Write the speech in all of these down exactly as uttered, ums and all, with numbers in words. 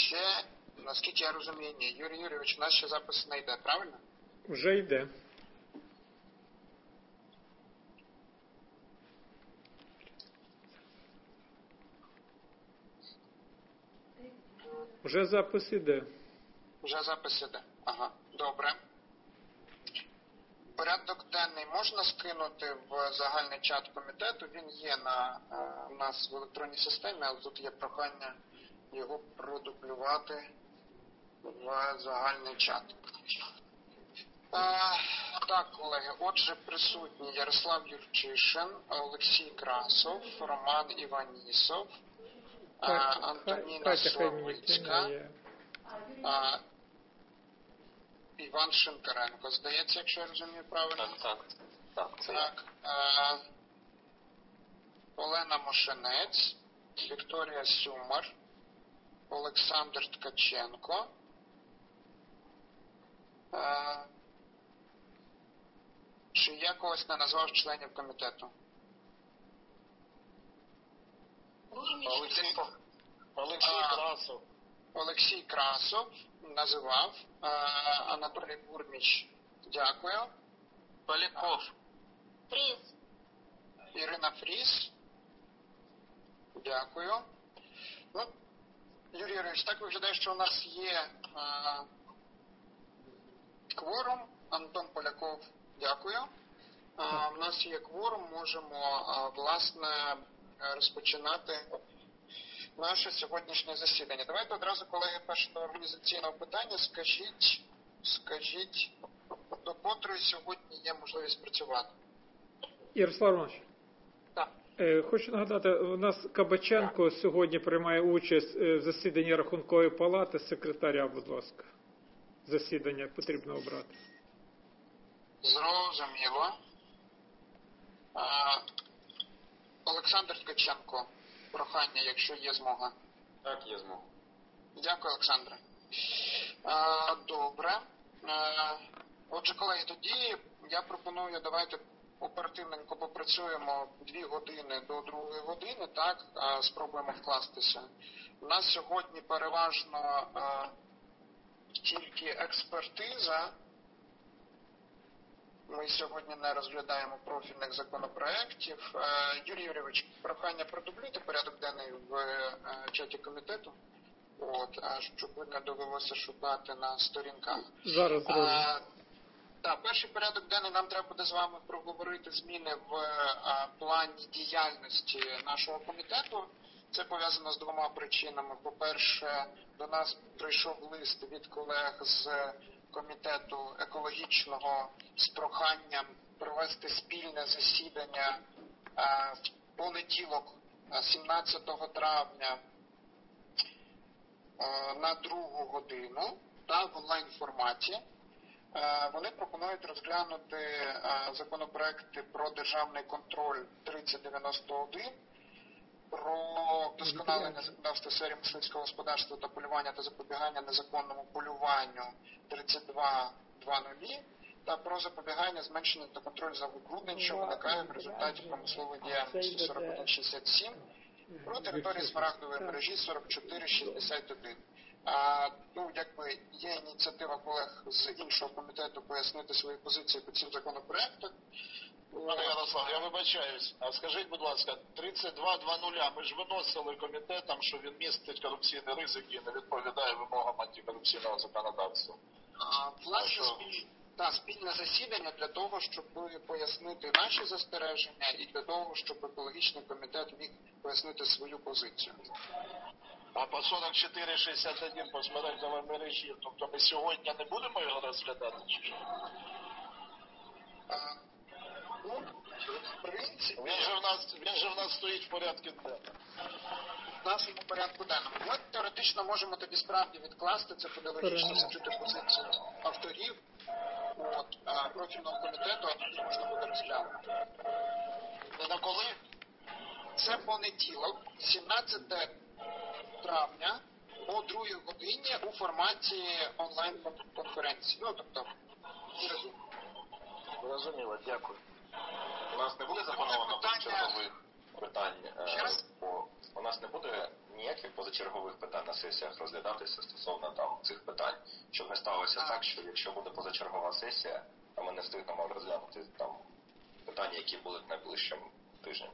ще, наскільки я розумію, ні. Юрій Юрійович, у нас ще запис не йде, правильно? Вже йде. Вже запис іде. Вже запис іде. Ага, добре. Порядок денний можна скинути в загальний чат комітету. Він є на, у нас в електронній системі, але тут є прохання його продублювати в загальний чат. А, так, колеги, отже, присутні Ярослав Юрчишин, Олексій Красов, Роман Іванісов, а, Антоніна Славицька, а, Іван Шинкаренко, здається, якщо я розумію правильно. Так, так. так, так а, Олена Мошенець, Вікторія Сюмар, Олександр Ткаченко, а, чи я когось не назвав членів комітету? Олексій, Олексій а, Красов. Олексій Красов називав. А, Анатолій Бурміч, дякую. Поляков. Фріз. Ірина Фріз, дякую. Ну, Юрій Юрійович, так виглядає, що у нас є а, кворум. Антон Поляков, дякую. А, у нас є кворум, можемо, а, власне, розпочинати наше сьогоднішнє засідання. Давайте одразу, колеги, перше до організаційного питання. Скажіть, скажіть, до котрої сьогодні є можливість працювати? Ярослав Романович, так. е, хочу нагадати, у нас Кабаченко так. сьогодні приймає участь в засіданні Рахункової палати. Секретаря, будь ласка. Засідання потрібно обрати. Зрозуміло. А, Олександр Ткаченко, прохання, якщо є змога. Так, є змога. Дякую, Олександре. А, добре. А, отже, колеги, тоді я пропоную, давайте оперативненько попрацюємо дві години до другої години, так, а, спробуємо вкластися. У нас сьогодні переважно а, тільки експертиза. Ми сьогодні не розглядаємо профільних законопроєктів. Юрій Юрійович, прохання продублюйте порядок денний в чаті комітету, от, щоб не довелося шукати на сторінках. Зараз зробимо. Так, перший порядок денний нам треба буде з вами проговорити зміни в а, плані діяльності нашого комітету. Це пов'язано з двома причинами. По-перше, до нас прийшов лист від колег з комітету екологічного з проханням провести спільне засідання а, в понеділок, сімнадцятого травня, а, на другу годину та в онлайн-форматі. Вони пропонують розглянути законопроекти про державний контроль тридцять дев'яносто один, про вдосконалення законодавства в сфері мисливського господарства та полювання та запобігання незаконному полюванню тридцять два двадцять та про запобігання, зменшення та контроль за забруднень, що виникає в результаті промислової діяльності сорок один шістдесят сім, про території Смарагдової мережі сорок чотири шістдесят один. А, ну, якби є ініціатива колег з іншого комітету пояснити свої позиції по цим законопроектам. Пане Ярослав, я вибачаюсь. А скажіть, будь ласка, тридцять два двадцять, ми ж виносили комітетом, що він містить корупційні ризики і не відповідає вимогам антикорупційного законодавства. А, власне, спіль... та, спільне засідання для того, щоб пояснити наші застереження і для того, щоб екологічний комітет міг пояснити свою позицію. А по сорок чотири шістдесят один по Смарагдовій мережі, тобто ми сьогодні не будемо його розглядати? А, ну, в принципі... Він же в нас, він же в нас стоїть в порядку денному. В нашому порядку денному. Ми теоретично можемо тоді справді відкласти, це буде логічно почути позицію авторів от, а, профільного комітету, а тоді можна буде розглянути. І на коли? Це понеділок, сімнадцятого травня о другій годині у форматі онлайн-конференції. Ну, тобто, зрозуміло, дякую. У нас не буде заплановано питання... чергових питань, Ще раз? по... у нас не буде ніяких позачергових питань на сесіях розглядатися стосовно там цих питань, щоб не сталося так, що якщо буде позачергова сесія, а ми не встигнемо розглянути там питання, які будуть найближчим тижнем.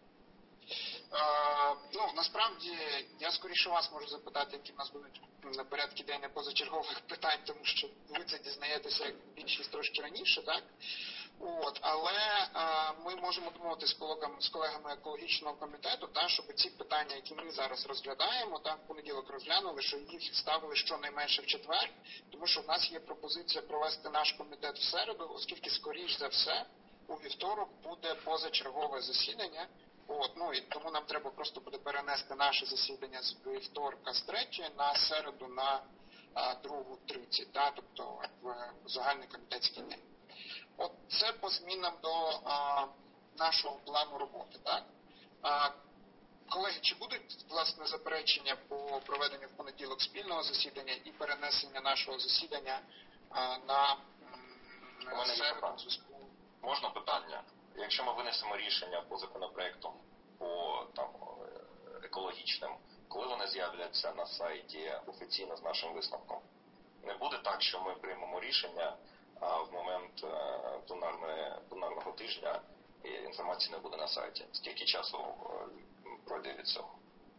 Е, ну, насправді, я скоріше вас можу запитати, які в нас будуть на порядку денні позачергових питань, тому що ви це дізнаєтеся як більшість трошки раніше, так? От, але е, ми можемо домовитися з колегами, з колегами екологічного комітету, та, щоб ці питання, які ми зараз розглядаємо, та, в понеділок розглянули, що їх ставили щонайменше в четвер, тому що в нас є пропозиція провести наш комітет в середу, оскільки, скоріш за все, у вівторок буде позачергове засідання. От, ну, і тому нам треба просто буде перенести наше засідання з вівторка з третьої на середу на другу тридцять, да, тобто в загальний комітетський день. От це по змінам до а, нашого плану роботи. Так? А, колеги, чи будуть, власне, заперечення по проведенню в понеділок спільного засідання і перенесення нашого засідання а, на м, середу? Можна питання? Якщо ми винесемо рішення по законопроекту, по там екологічним, коли вони з'являться на сайті офіційно з нашим висновком, не буде так, що ми приймемо рішення, а в момент пленарної, пленарного тижня інформації не буде на сайті. Скільки часу пройде від цього?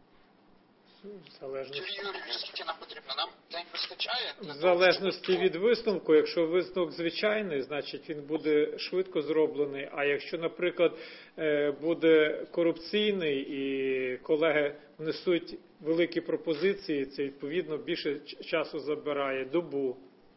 Юрій Юрійович, скільки нам потрібно? Нам день вистачає? В залежності від висновку, якщо висновок звичайний, значить він буде швидко зроблений, а якщо, наприклад, буде корупційний і колеги внесуть великі пропозиції, це відповідно більше часу забирає, добу.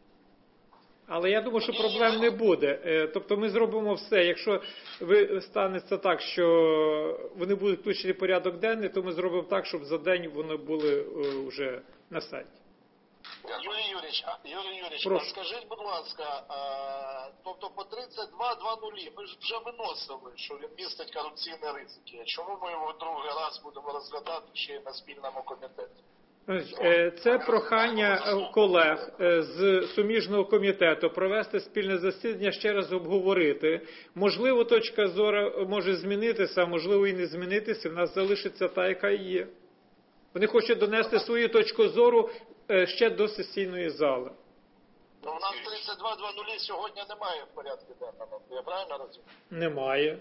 Але я думаю, що проблем не буде. Тобто ми зробимо все. Якщо ви станеться так, що вони будуть включені в порядок денний, то ми зробимо так, щоб за день вони були вже на сайті. Юрій Юрійович, Юрій Юрійович, Прошу. а скажіть, будь ласка, а, тобто по тридцять два двадцять ми ж вже виносили, що він містить корупційні ризики. Чому ми його другий раз будемо розглядати ще й на спільному комітеті? Це прохання колег з суміжного комітету провести спільне засідання, ще раз обговорити. Можливо, точка зору може змінитися, а можливо і не змінитися. В нас залишиться та, яка і є. Вони хочуть донести свою точку зору ще до сесійної зали. Ну, у нас тридцять два двадцять сьогодні немає в порядку денному. Я правильно розумію? Немає.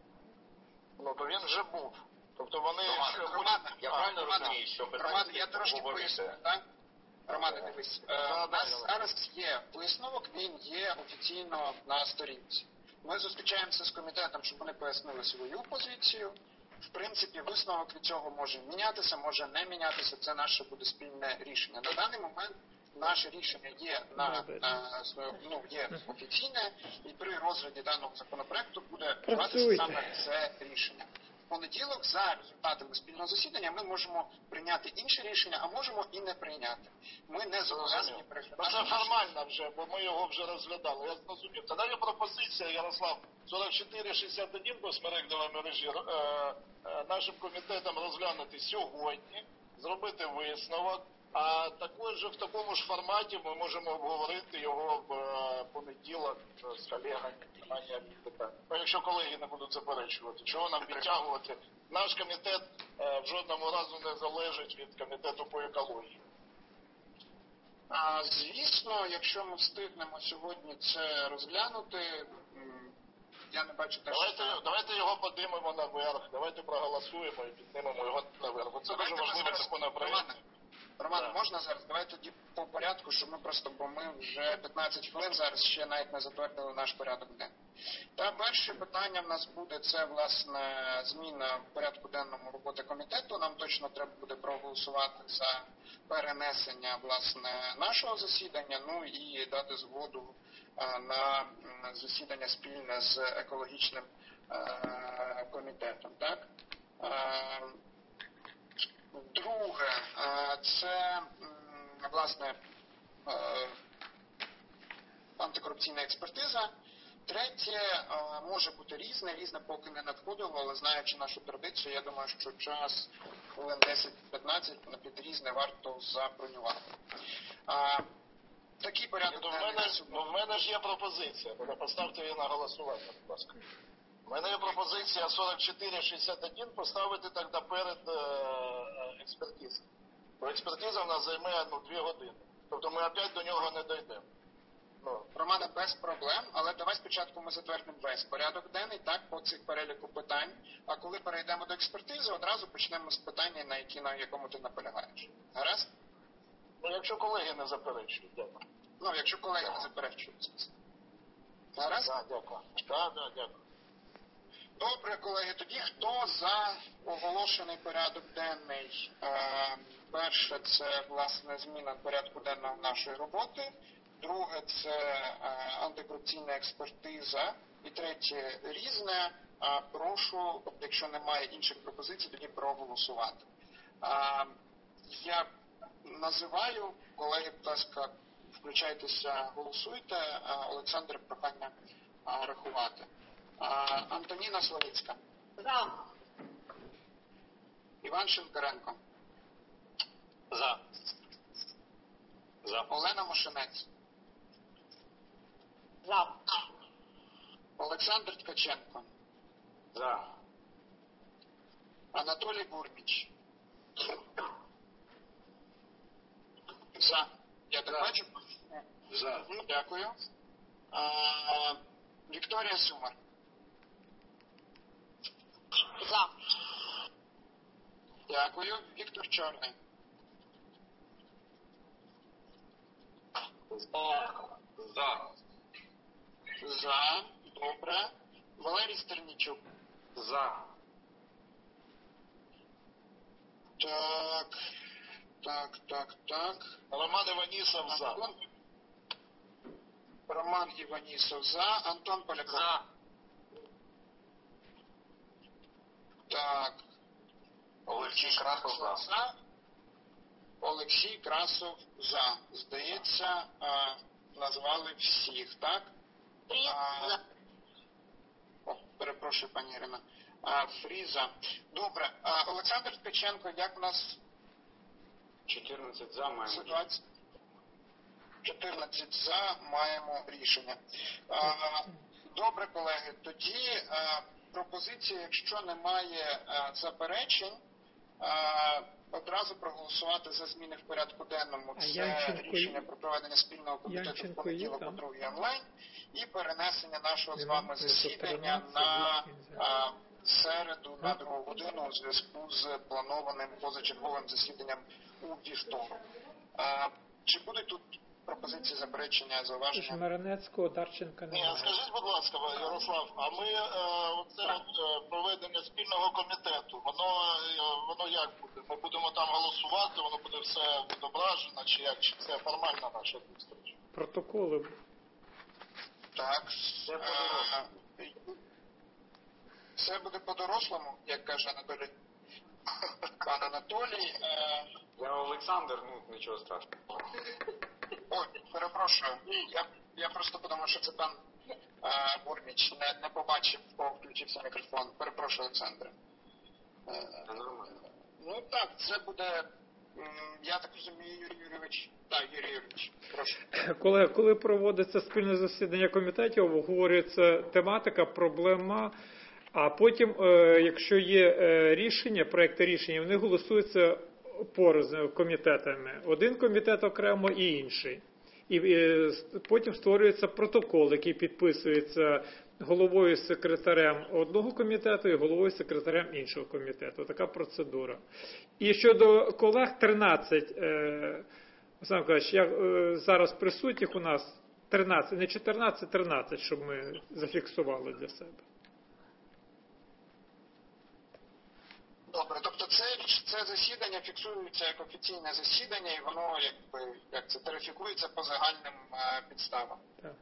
Ну, то він вже був. Тобто вони... Роман, Роман, я правильно розумію, що Роман, я трошки поясню, так? Романе, дивись, е, у нас зараз є висновок, він є офіційно на сторінці. Ми зустрічаємося з комітетом, щоб вони пояснили свою позицію. В принципі, висновок від цього може мінятися, може не мінятися, це наше буде спільне рішення. На даний момент наше рішення є на, на ну, є офіційне, і при розгляді даного законопроекту буде вживатися саме це рішення. В понеділок за результатами спільного засідання ми можемо прийняти інше рішення, а можемо і не прийняти. Ми не зобов'язані переглядати. Це формально вже, бо ми його вже розглядали. Я зрозумів. Тоді є пропозиція, Ярослав, сорок чотири шістдесят один по смерекдовій мережі е, е, нашим комітетом розглянути сьогодні, зробити висновок, а також в такому ж форматі ми можемо обговорити його в е, понеділок з колегами. Ну, якщо колеги не будуть заперечувати, чого нам відтягувати? Наш комітет е, в жодному разу не залежить від комітету по екології. А, звісно, якщо ми встигнемо сьогодні це розглянути, я не бачу те, давайте, що... Давайте його подимемо наверх, давайте проголосуємо і піднімемо його наверх. Це дуже важливий законопроект. Роман, да. Можна зараз? Давайте тоді по порядку, щоб ми просто, бо ми вже п'ятнадцять хвилин зараз ще навіть не затвердили наш порядок денний. Та перше питання в нас буде, це, власне, зміна в порядку денному роботи комітету. Нам точно треба буде проголосувати за перенесення, власне, нашого засідання, ну і дати згоду а, на засідання спільне з екологічним а, комітетом, так? А, Друге, це, власне, антикорупційна експертиза. Третє, може бути різне, різне поки не надходило, але знаючи нашу традицію, я думаю, що час хвилин десять-п'ятнадцять під різне варто забронювати. Такий порядок. Ну, в мене, ну, в мене ж є пропозиція, поставте її на голосування, будь ласка. У мене є пропозиція сорок чотири шістдесят один поставити тоді перед е, експертизою. Бо експертиза в нас займе ну, дві години. Тобто ми опять до нього не дійдемо. Ну, Романе, без проблем, але давай спочатку ми затвердимо весь порядок денний, так, по цих переліку питань, а коли перейдемо до експертизи, одразу почнемо з питання, на, які, на якому ти наполягаєш. Гаразд? ну якщо колеги не заперечують, дякую. Ну, якщо колеги не заперечують. Гаразд? Так, дякую. Так, так, дякую. Добре, колеги, тоді хто за оголошений порядок денний? Е, перше, це, власне, зміна порядку денного нашої роботи. Друге, це е, антикорупційна експертиза. І третє, різне. Е, прошу, якщо немає інших пропозицій, тоді проголосувати. Е, я називаю, колеги, будь ласка, включайтеся, голосуйте. Е, Олександр, прохання е, рахувати. А, Антоніна Славіцька. За. Іван Шинкаренко. За. За. Олена Мошенець. За. Олександр Ткаченко. За. Анатолій Бурміч. За. Я так бачу? За. Дякую. А, Вікторія Сюмар. За. Дякую. Віктор Чорний. За. За. Добре. Валерій Стернічук. За. Так. Так, так, так. Роман Іванісов за. Антон... Роман Іванісов за. Антон Поляков. За. Так. Олексій Красов за. За. Олексій Красов за. Здається, а, назвали всіх, так? Три. А, За. О, перепрошую, пані Ірина. А, Фріза. Добре. А, Олександр Ткаченко, як у нас чотирнадцять за маємо. ситуація? чотирнадцять за, маємо рішення. А, добре, колеги, тоді а, пропозиція, якщо немає а, заперечень, а, одразу проголосувати за зміни в порядку денному. А Це Янченко рішення є? про проведення спільного комітету в Янченко понеділок є по там? другій онлайн і перенесення нашого з Нема? вами Ну, то засідання тринадцять, на він за. а, середу на А? другу годину у зв'язку з планованим позачерговим засіданням у вівторок. А, чи будуть тут пропозиції, заперечення, зауваження? Жмеренецького, Дарченка Ні, немає. скажіть, будь ласка, Ярослав, а ми е, оце от, е, проведення спільного комітету, воно, е, воно як буде? Ми будемо там голосувати, воно буде все відображено, чи як? Чи це формальна наша зустріч? Протоколи. Так. Це а, по-дорослому. Це буде по-дорослому, як каже Анатолій. Пан Анатолій. Е... Я Олександр, ну нічого страшного. Ой, перепрошую. Я, я просто подумав, що це пан е, Бурміч. Не, не побачив, бо включився мікрофон. Перепрошую, Олександре. Е, Нормально. ну так, це буде, м, я так розумію, Юрій Юрійович. Так, Юрій Юрійович, прошу. Коли, коли проводиться спільне засідання комітетів, обговорюється тематика, проблема, а потім, е, якщо є е, рішення, проекти рішення, вони голосуються порознь комітетами. Один комітет окремо і інший. І е, потім створюється протокол, який підписується головою секретарем одного комітету і головою секретарем іншого комітету. Така процедура. І щодо колег тринадцять, е, Олександр Миколаївич, я, е, зараз присутніх у нас тринадцять, не чотирнадцять, тринадцять, щоб ми зафіксували для себе. Добре, тобто це, це засідання фіксується як офіційне засідання, і воно якби як це тарифікується по загальним е, підставам. Так.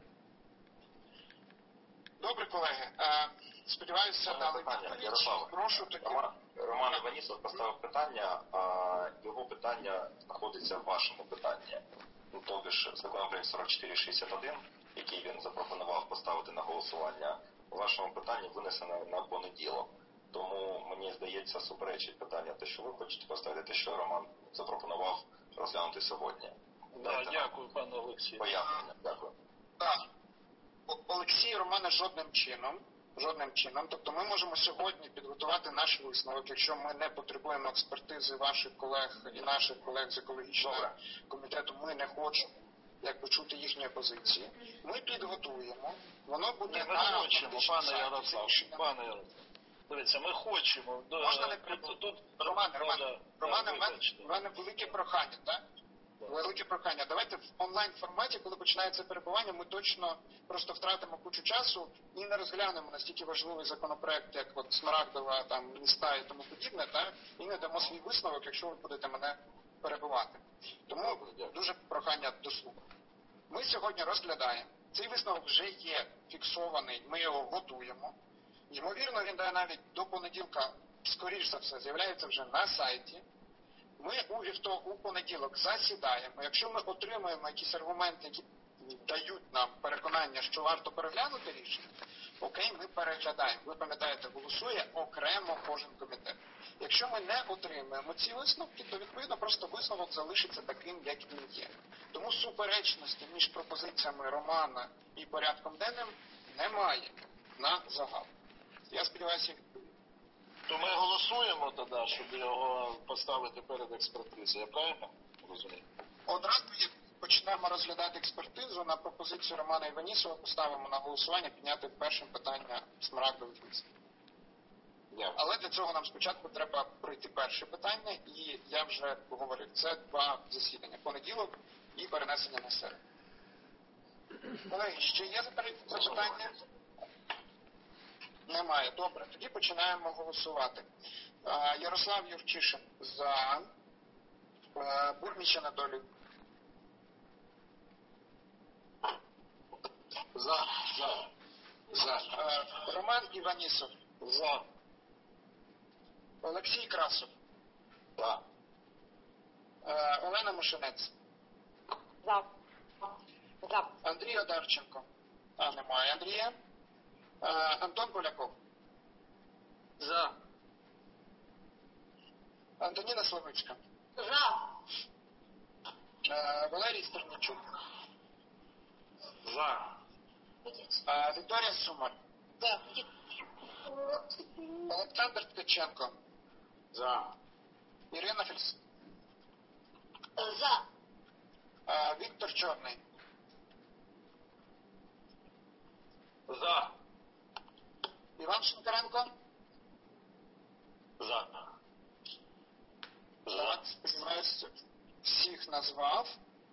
Добре, колеги. Е, сподіваюся, Мене дали питання, відповідь. Ярослав. Прошу тоді. Роман, Роман Іванісов поставив питання, а його питання знаходиться в вашому питанні. Ну, тобі ж законопроект сорок чотири шістдесят один, який він запропонував поставити на голосування, у вашому питанні винесено на понеділок. Тому, мені здається, суперечить питання те, що ви хочете поставити, те, що Роман запропонував розглянути сьогодні. Да, дякую, пане Олексій. Пояснення. Дякую. Так. О- Олексій Романе жодним чином. Жодним чином. Тобто ми можемо сьогодні підготувати наш висновок, якщо ми не потребуємо експертизи ваших колег і наших колег з екологічного комітету, ми не хочемо як почути їхньої позиції. Ми підготуємо, воно буде Ні, ми на хочемо, фактично пане сайті Ярослав, рішення. пане Ярослав. Дивіться, ми хочемо. до- Можна не тут- прибути? тут- Роман, Ну, Роман, да, Роман, да, у мене, вибачте. у мене велике прохання, так? Велике прохання. Давайте в онлайн форматі, коли починається перебування, ми точно просто втратимо кучу часу і не розглянемо настільки важливий законопроект, як от Смарагдова, там міста і тому подібне, так? І не дамо свій висновок, якщо ви будете мене перебивати. Тому дуже прохання до слуху. Ми сьогодні розглядаємо. Цей висновок вже є фіксований, ми його готуємо. Ймовірно, він дає навіть до понеділка, скоріш за все, з'являється вже на сайті. Ми у вівторок, у понеділок засідаємо. Якщо ми отримуємо якісь аргументи, які дають нам переконання, що варто переглянути рішення, окей, ми переглядаємо. Ви пам'ятаєте, голосує окремо кожен комітет. Якщо ми не отримуємо ці висновки, то відповідно просто висновок залишиться таким, як він є. Тому суперечності між пропозиціями Романа і порядком денним немає на загал. Я сподіваюся, То ми голосуємо тоді, щоб його поставити перед експертизою. Я правильно розумію? одразу як почнемо розглядати експертизу, на пропозицію Романа Іванісова поставимо на голосування підняти першим питання Смарагдових міст. Дякую. Але для цього нам спочатку треба пройти перше питання, і я вже говорив, це два засідання. Понеділок і перенесення на середу. Колеги, ще є запитання? Немає. Добре, тоді починаємо голосувати. Ярослав Юрчишин за. Бурміч Анатолій. За. За. За. Роман Іванісов. За. Олексій Красов. За. Олена Мошенець. За. За. Андрій Одарченко. А, немає Андрія. Антон Поляков. За. Антоніна Славицька. За. Валерій Стернічук. За. Вікторія Сумар. За. Олександр Ткаченко. За. Ірина Фельс. За. Віктор Чорний. За. Іван Шинкаренко. За. Так, сподіваюся, всіх назвав.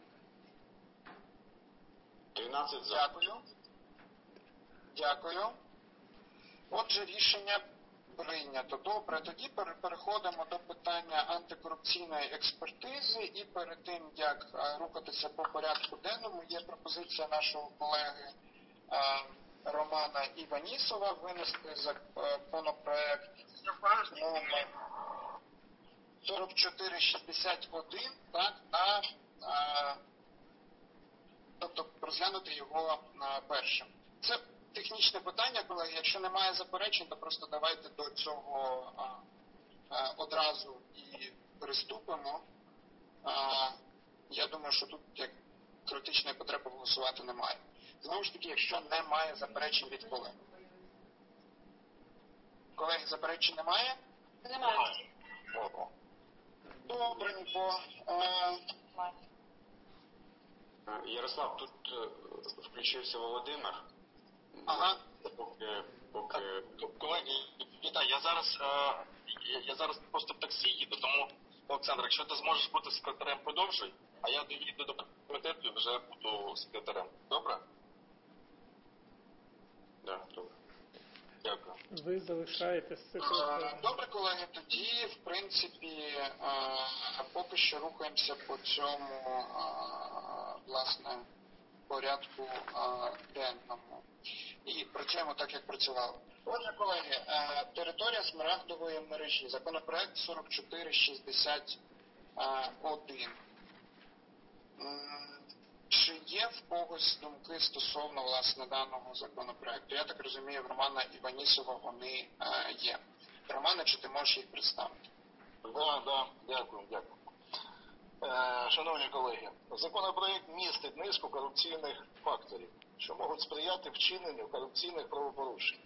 тринадцять за. Дякую. Дякую. Отже, рішення прийнято. Добре, тоді пере- переходимо до питання антикорупційної експертизи. І перед тим, як е, рухатися по порядку денному, є пропозиція нашого колеги е, Романа Іванісова винести законопроект номер сорок чотири шістдесят один, так, на, е, тобто розглянути його е, першим. Це технічне питання, колеги. Якщо немає заперечень, то просто давайте до цього а, а, одразу і приступимо. А, я думаю, що тут як критичної потреби голосувати немає. Знову ж таки, якщо немає заперечень від колег. Колеги, заперечень немає? Немає. Добренько. А, Ярослав, тут е, включився Володимир. ага. Поки, поки... Колеги, вітаю, я зараз, е, я, я зараз просто в таксі їду, тому, Олександр, якщо ти зможеш бути секретарем, продовжуй, а я доїду до комітету і вже буду секретарем. Добре? Да, добре. Дякую. Ви залишаєтесь А, секретарем. Добре, колеги, тоді, в принципі, а, поки що рухаємося по цьому, а, власне, порядку а, денному. І працюємо так, як працювали. Отже, колеги, а, територія Смарагдової мережі, законопроект сорок чотири шістдесят один. М, Чи є в когось думки стосовно, власне, даного законопроекту? Я так розумію, в Романа Іванісова вони а, є. Романе, чи ти можеш їх представити? Да, да, дякую, дякую. Е, шановні колеги, законопроект містить низку корупційних факторів, що можуть сприяти вчиненню корупційних правопорушень.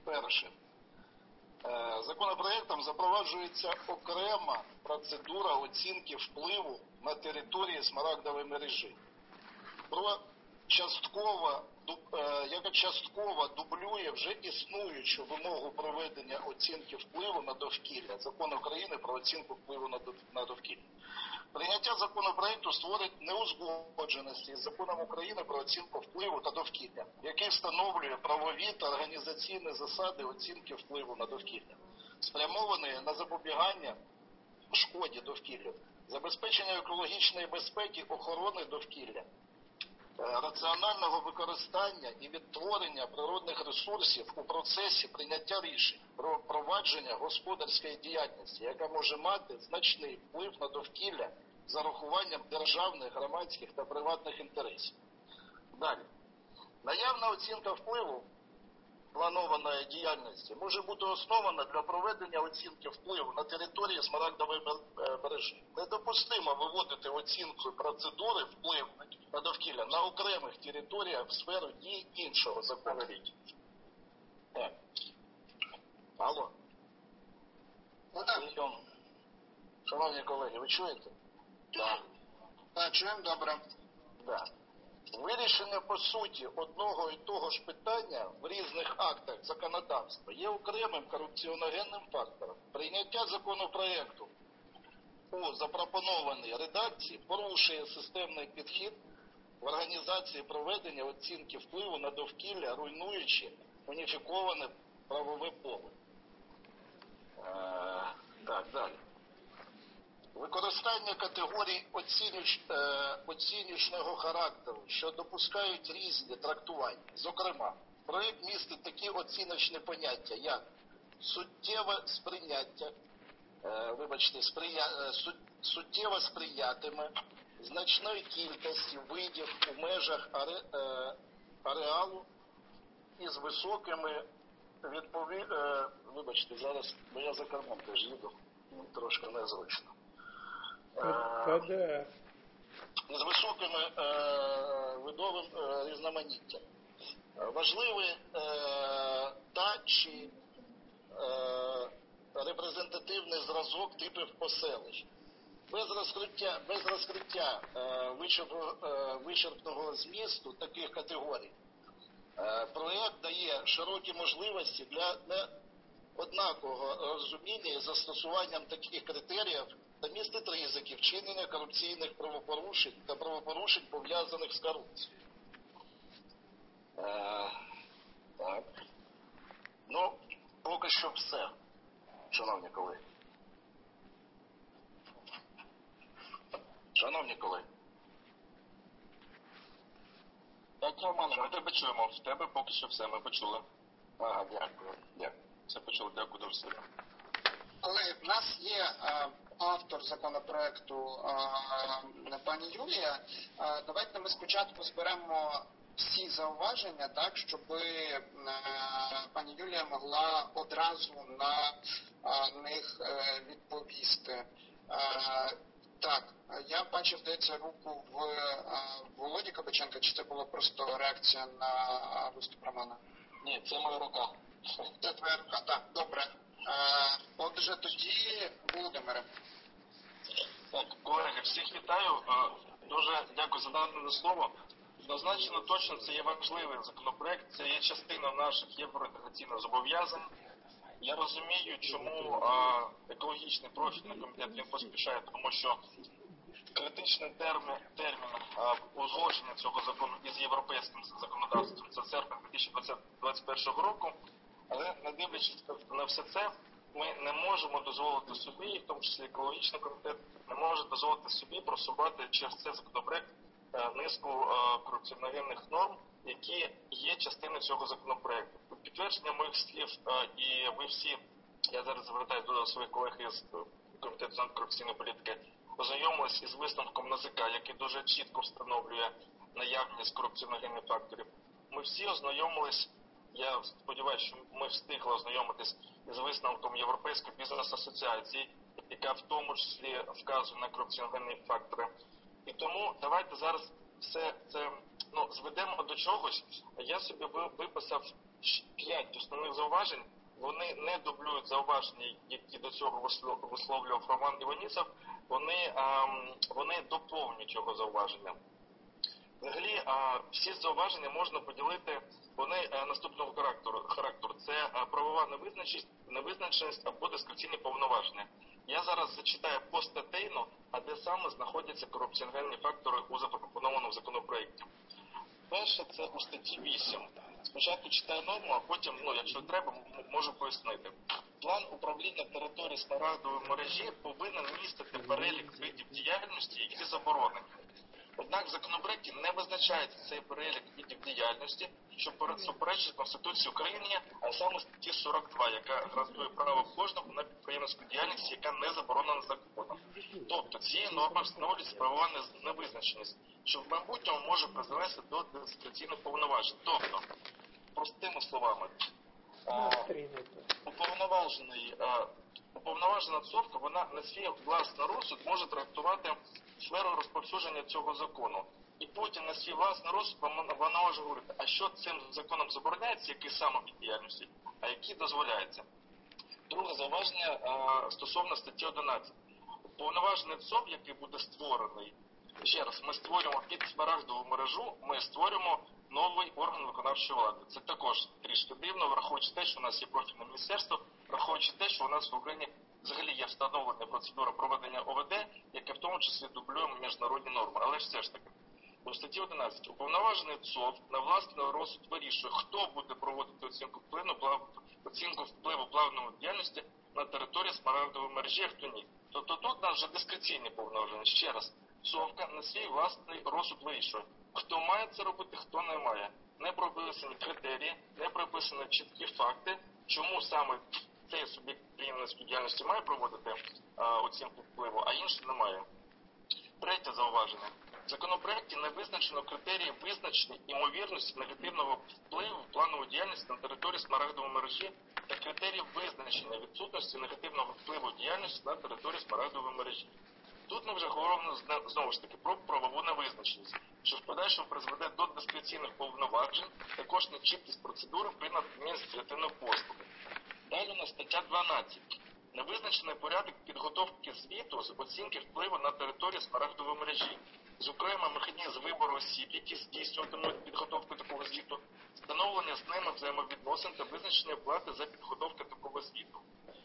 Перше. Е, Законопроектом запроваджується окрема процедура оцінки впливу на території смарагдової мережі. Про частково, дуб- е, яка частково дублює вже існуючу вимогу проведення оцінки впливу на довкілля. Закон України про оцінку впливу на дов- на довкілля. Прийняття законопроекту створить неузгодженості з Законом України про оцінку впливу та довкілля, який встановлює правові та організаційні засади оцінки впливу на довкілля, спрямовані на запобігання шкоді довкіллю, забезпечення екологічної безпеки, охорони довкілля, раціонального використання і відтворення природних ресурсів у процесі прийняття рішень про провадження господарської діяльності, яка може мати значний вплив на довкілля з урахуванням державних, громадських та приватних інтересів. Далі. Наявна оцінка впливу планованої діяльності може бути основана для проведення оцінки впливу на території смарагдової мережі. Недопустимо виводити оцінку процедури впливу на довкілля на окремих територіях в сферу дій іншого законодавства. Так. Алло. Ну так, Прийом. Шановні колеги, ви чуєте? Так. так, чуємо добре. Да. Вирішення по суті одного і того ж питання в різних актах законодавства є окремим корупціоногенним фактором. Прийняття законопроекту у запропонованій редакції порушує системний підхід в організації проведення оцінки впливу на довкілля, руйнуючи уніфіковане правове поле. Е, так, далі. Використання категорій оцінюч, е, оцінювального характеру, що допускають різні трактування. Зокрема, проект містить такі оціночні поняття, як суттєве сприйняття, е, вибачте, сприя, е, су, суттєво сприятиме значної кількості видів у межах аре, е, ареалу із високими відпові... Е, вибачте, зараз, бо я за кермом теж їду, трошки незручно. ПДР. З високими е, видовим е, різноманіттям. Важливий е, та чи е, репрезентативний зразок типів поселищ. Без розкриття, без розкриття е, вичерп, е, вичерпного змісту таких категорій е, проєкт дає широкі можливості для однакового розуміння і застосуванням таких критеріїв та містить ризики вчинення корупційних правопорушень та правопорушень, пов'язаних з корупцією. Е, так. Ну, поки що все, шановні колеги. Шановні колеги. Так, Романе, ми тебе чуємо. В тебе поки що все, ми почули. Ага, дякую. Дякую. Все почули, дякую дуже сильно. Колеги, в нас є е, автор законопроекту е, пані Юлія. Е, давайте ми спочатку зберемо всі зауваження, так, щоб е, пані Юлія могла одразу на е, них е, відповісти. Е, так, я бачив, здається, руку в е, Володі Кабаченка, чи це була просто реакція на виступ Романа? Ні, це моя рука. Це твоя рука, так, добре. Е, отже, тоді, Володимире. Так, колеги, всіх вітаю. Е, Дуже дякую за дане слово. Однозначно, точно, це є важливий законопроект, це є частина наших євроінтеграційних зобов'язань. Я розумію, чому а, екологічний профільний комітет він поспішає, тому що критичний термін, термін а, узгодження цього закону із європейським законодавством це серпень дві тисячі двадцять першого року, але не дивлячись на все це, ми не можемо дозволити собі, в тому числі екологічний комітет, не може дозволити собі просувати через цей законопроект низку корупціоногенних норм, які є частиною цього законопроекту. Підтвердження моїх слів, і ви всі, я зараз звертаюся до своїх колег із Комітету з антикорупційної політики, ознайомились із висновком НАЗК, який дуже чітко встановлює наявність корупціоногенних факторів. Ми всі ознайомились, я сподіваюся, що ми встигли ознайомитись із висновком Європейської бізнес-асоціації, яка в тому числі вказує на корупціоногенні фактори. І тому давайте зараз все це ну, зведемо до чогось. Я собі виписав п'ять основних зауважень, вони не дублюють зауваження, які до цього висловлював Роман Іваніцев, вони, вони доповнюють його зауваження. Взагалі, всі зауваження можна поділити, вони наступного характеру. характеру. Це правова невизначеність, невизначеність або дискреційні повноваження. Я зараз зачитаю постатейно, а де саме знаходяться корупціогенні фактори у запропонованому законопроекті. Перше, це у статті вісім. Спочатку читаю норму, а потім, ну, якщо треба, можу пояснити. План управління території смарагдової мережі повинен містити перелік видів діяльності, які заборонені. Однак в законопроекті не визначається цей перелік видів діяльності, що суперечить Конституції України, а саме статті сорок два, яка гарантує право кожного на підприємницьку діяльність, яка не заборонена законом. Тобто цією нормою встановлюється правова невизначеність, що в майбутньому може призвести до дискреційних повноважень. Тобто, простими словами, уповноважений Уповноважена ЦОВКа, вона на свій власний розсуд може трактувати сферу розповсюдження цього закону. І потім на свій власний розсуд вона може говорити, а що цим законом забороняється, які саме від діяльності, а які дозволяється. Друге зауваження а, стосовно статті одинадцять. Уповноважений ЦОВ, який буде створений, ще раз, ми створюємо під смарагдову мережу, ми створюємо новий орган виконавчої влади. Це також трішки дивно, враховуючи те, що у нас є профільне міністерство, враховуючи те, що у нас в Україні взагалі є встановлена процедура проведення О В Д, яке в тому числі дублює міжнародні норми. Але ж все ж таки, у статті одинадцять уповноважений ЦОВ на власний розсуд вирішує, хто буде проводити оцінку впливу, плав... оцінку впливу плавної діяльності на території смарагдової мережі, а хто ні. Тобто тут у нас вже дискреційні повноваження. Ще раз, ЦОВКа на свій власний розсуд вирішує, хто має це робити, хто не має. Не прописані критерії, не прописані чіткі факти, чому саме цей суб'єкт підприємницької діяльності має проводити а, оцінку впливу, а інший не має. Третє зауваження. В законопроекті не визначено критерії визначення імовірності негативного впливу планової діяльності на території смарагдової мережі та критерії визначення відсутності негативного впливу діяльності на території смарагдової мережі. Тут ми вже говоримо знову ж таки про правову невизначеність, що в подальшому призведе до дискреційних повноважень, також нечіткість процедури при наданні адміністративної послуги. Далі у нас стаття дванадцять. Невизначений порядок підготовки звіту з оцінки впливу на територію смарагдової мережі. Зокрема, механізм вибору осіб, які здійснюватимуть підготовку такого звіту, встановлення з ними взаємовідносин та визначення плати за підготовку такого звіту.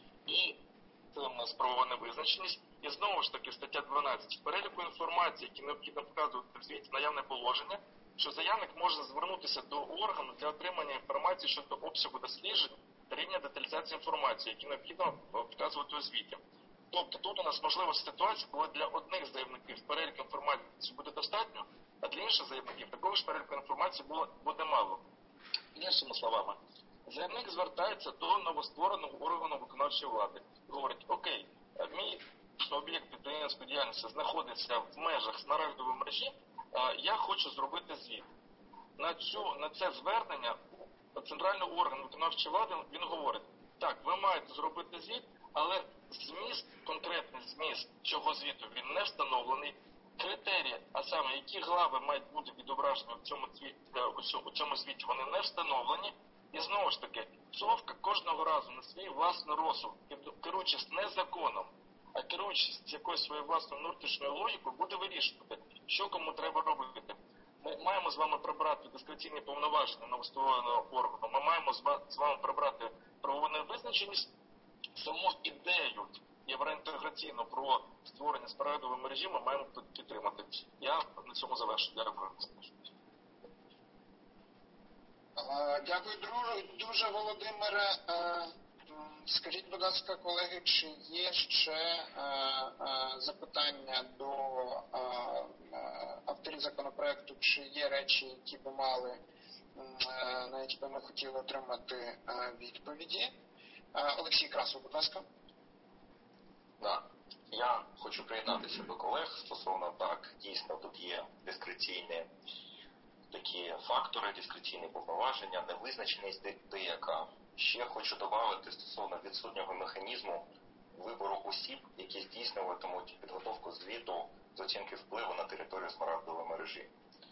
І це у нас правова невизначеність. І знову ж таки стаття дванадцять. В переліку інформації, які необхідно вказувати в звіті, наявне положення, що заявник може звернутися до органу для отримання інформації щодо обсягу досліджень та рівня деталізації інформації, які необхідно вказувати у звіті. Тобто тут у нас можлива ситуація, коли для одних заявників перелік інформації буде достатньо, а для інших заявників такого ж переліку інформації буде мало. Іншими словами, заявник звертається до новоствореного органу виконавчої влади. Говорить, окей, мій об'єкт підприємницької діяльності знаходиться в межах смарагдової мережі, я хочу зробити звіт. На, цю, на це звернення центральний орган виконавчої влади, він говорить, так, ви маєте зробити звіт, але зміст, конкретний зміст цього звіту, він не встановлений. Критерії, а саме, які глави мають бути відображені в цьому, у цьому звіті, вони не встановлені. І знову ж таки, ЦОВКа кожного разу на свій власний розсуд, керуючись не законом, а керуючись якоюсь своєю власною внутрішньою логікою, буде вирішувати, що кому треба робити. Ми маємо з вами прибрати дискреційні повноваження новоствореного органу, ми маємо з вами прибрати правову невизначеність, саму ідею євроінтеграційну про створення смарагдової мережі ми маємо підтримати. Я на цьому завершу. Дякую. Дякую, дуже, Володимире. Скажіть, будь ласка, колеги, чи є ще запитання до авторів законопроекту, чи є речі, які би мали, на які би ми хотіли отримати відповіді? Олексій Красов, будь ласка. Да. Я хочу приєднатися до колег стосовно так, дійсно тут є дискреційні такі фактори, дискреційні повноваження, невизначеність деяка. Ще хочу додати стосовно відсутнього механізму вибору осіб, які здійснюватимуть підготовку звіту з оцінки впливу на територію смарагдової мережі.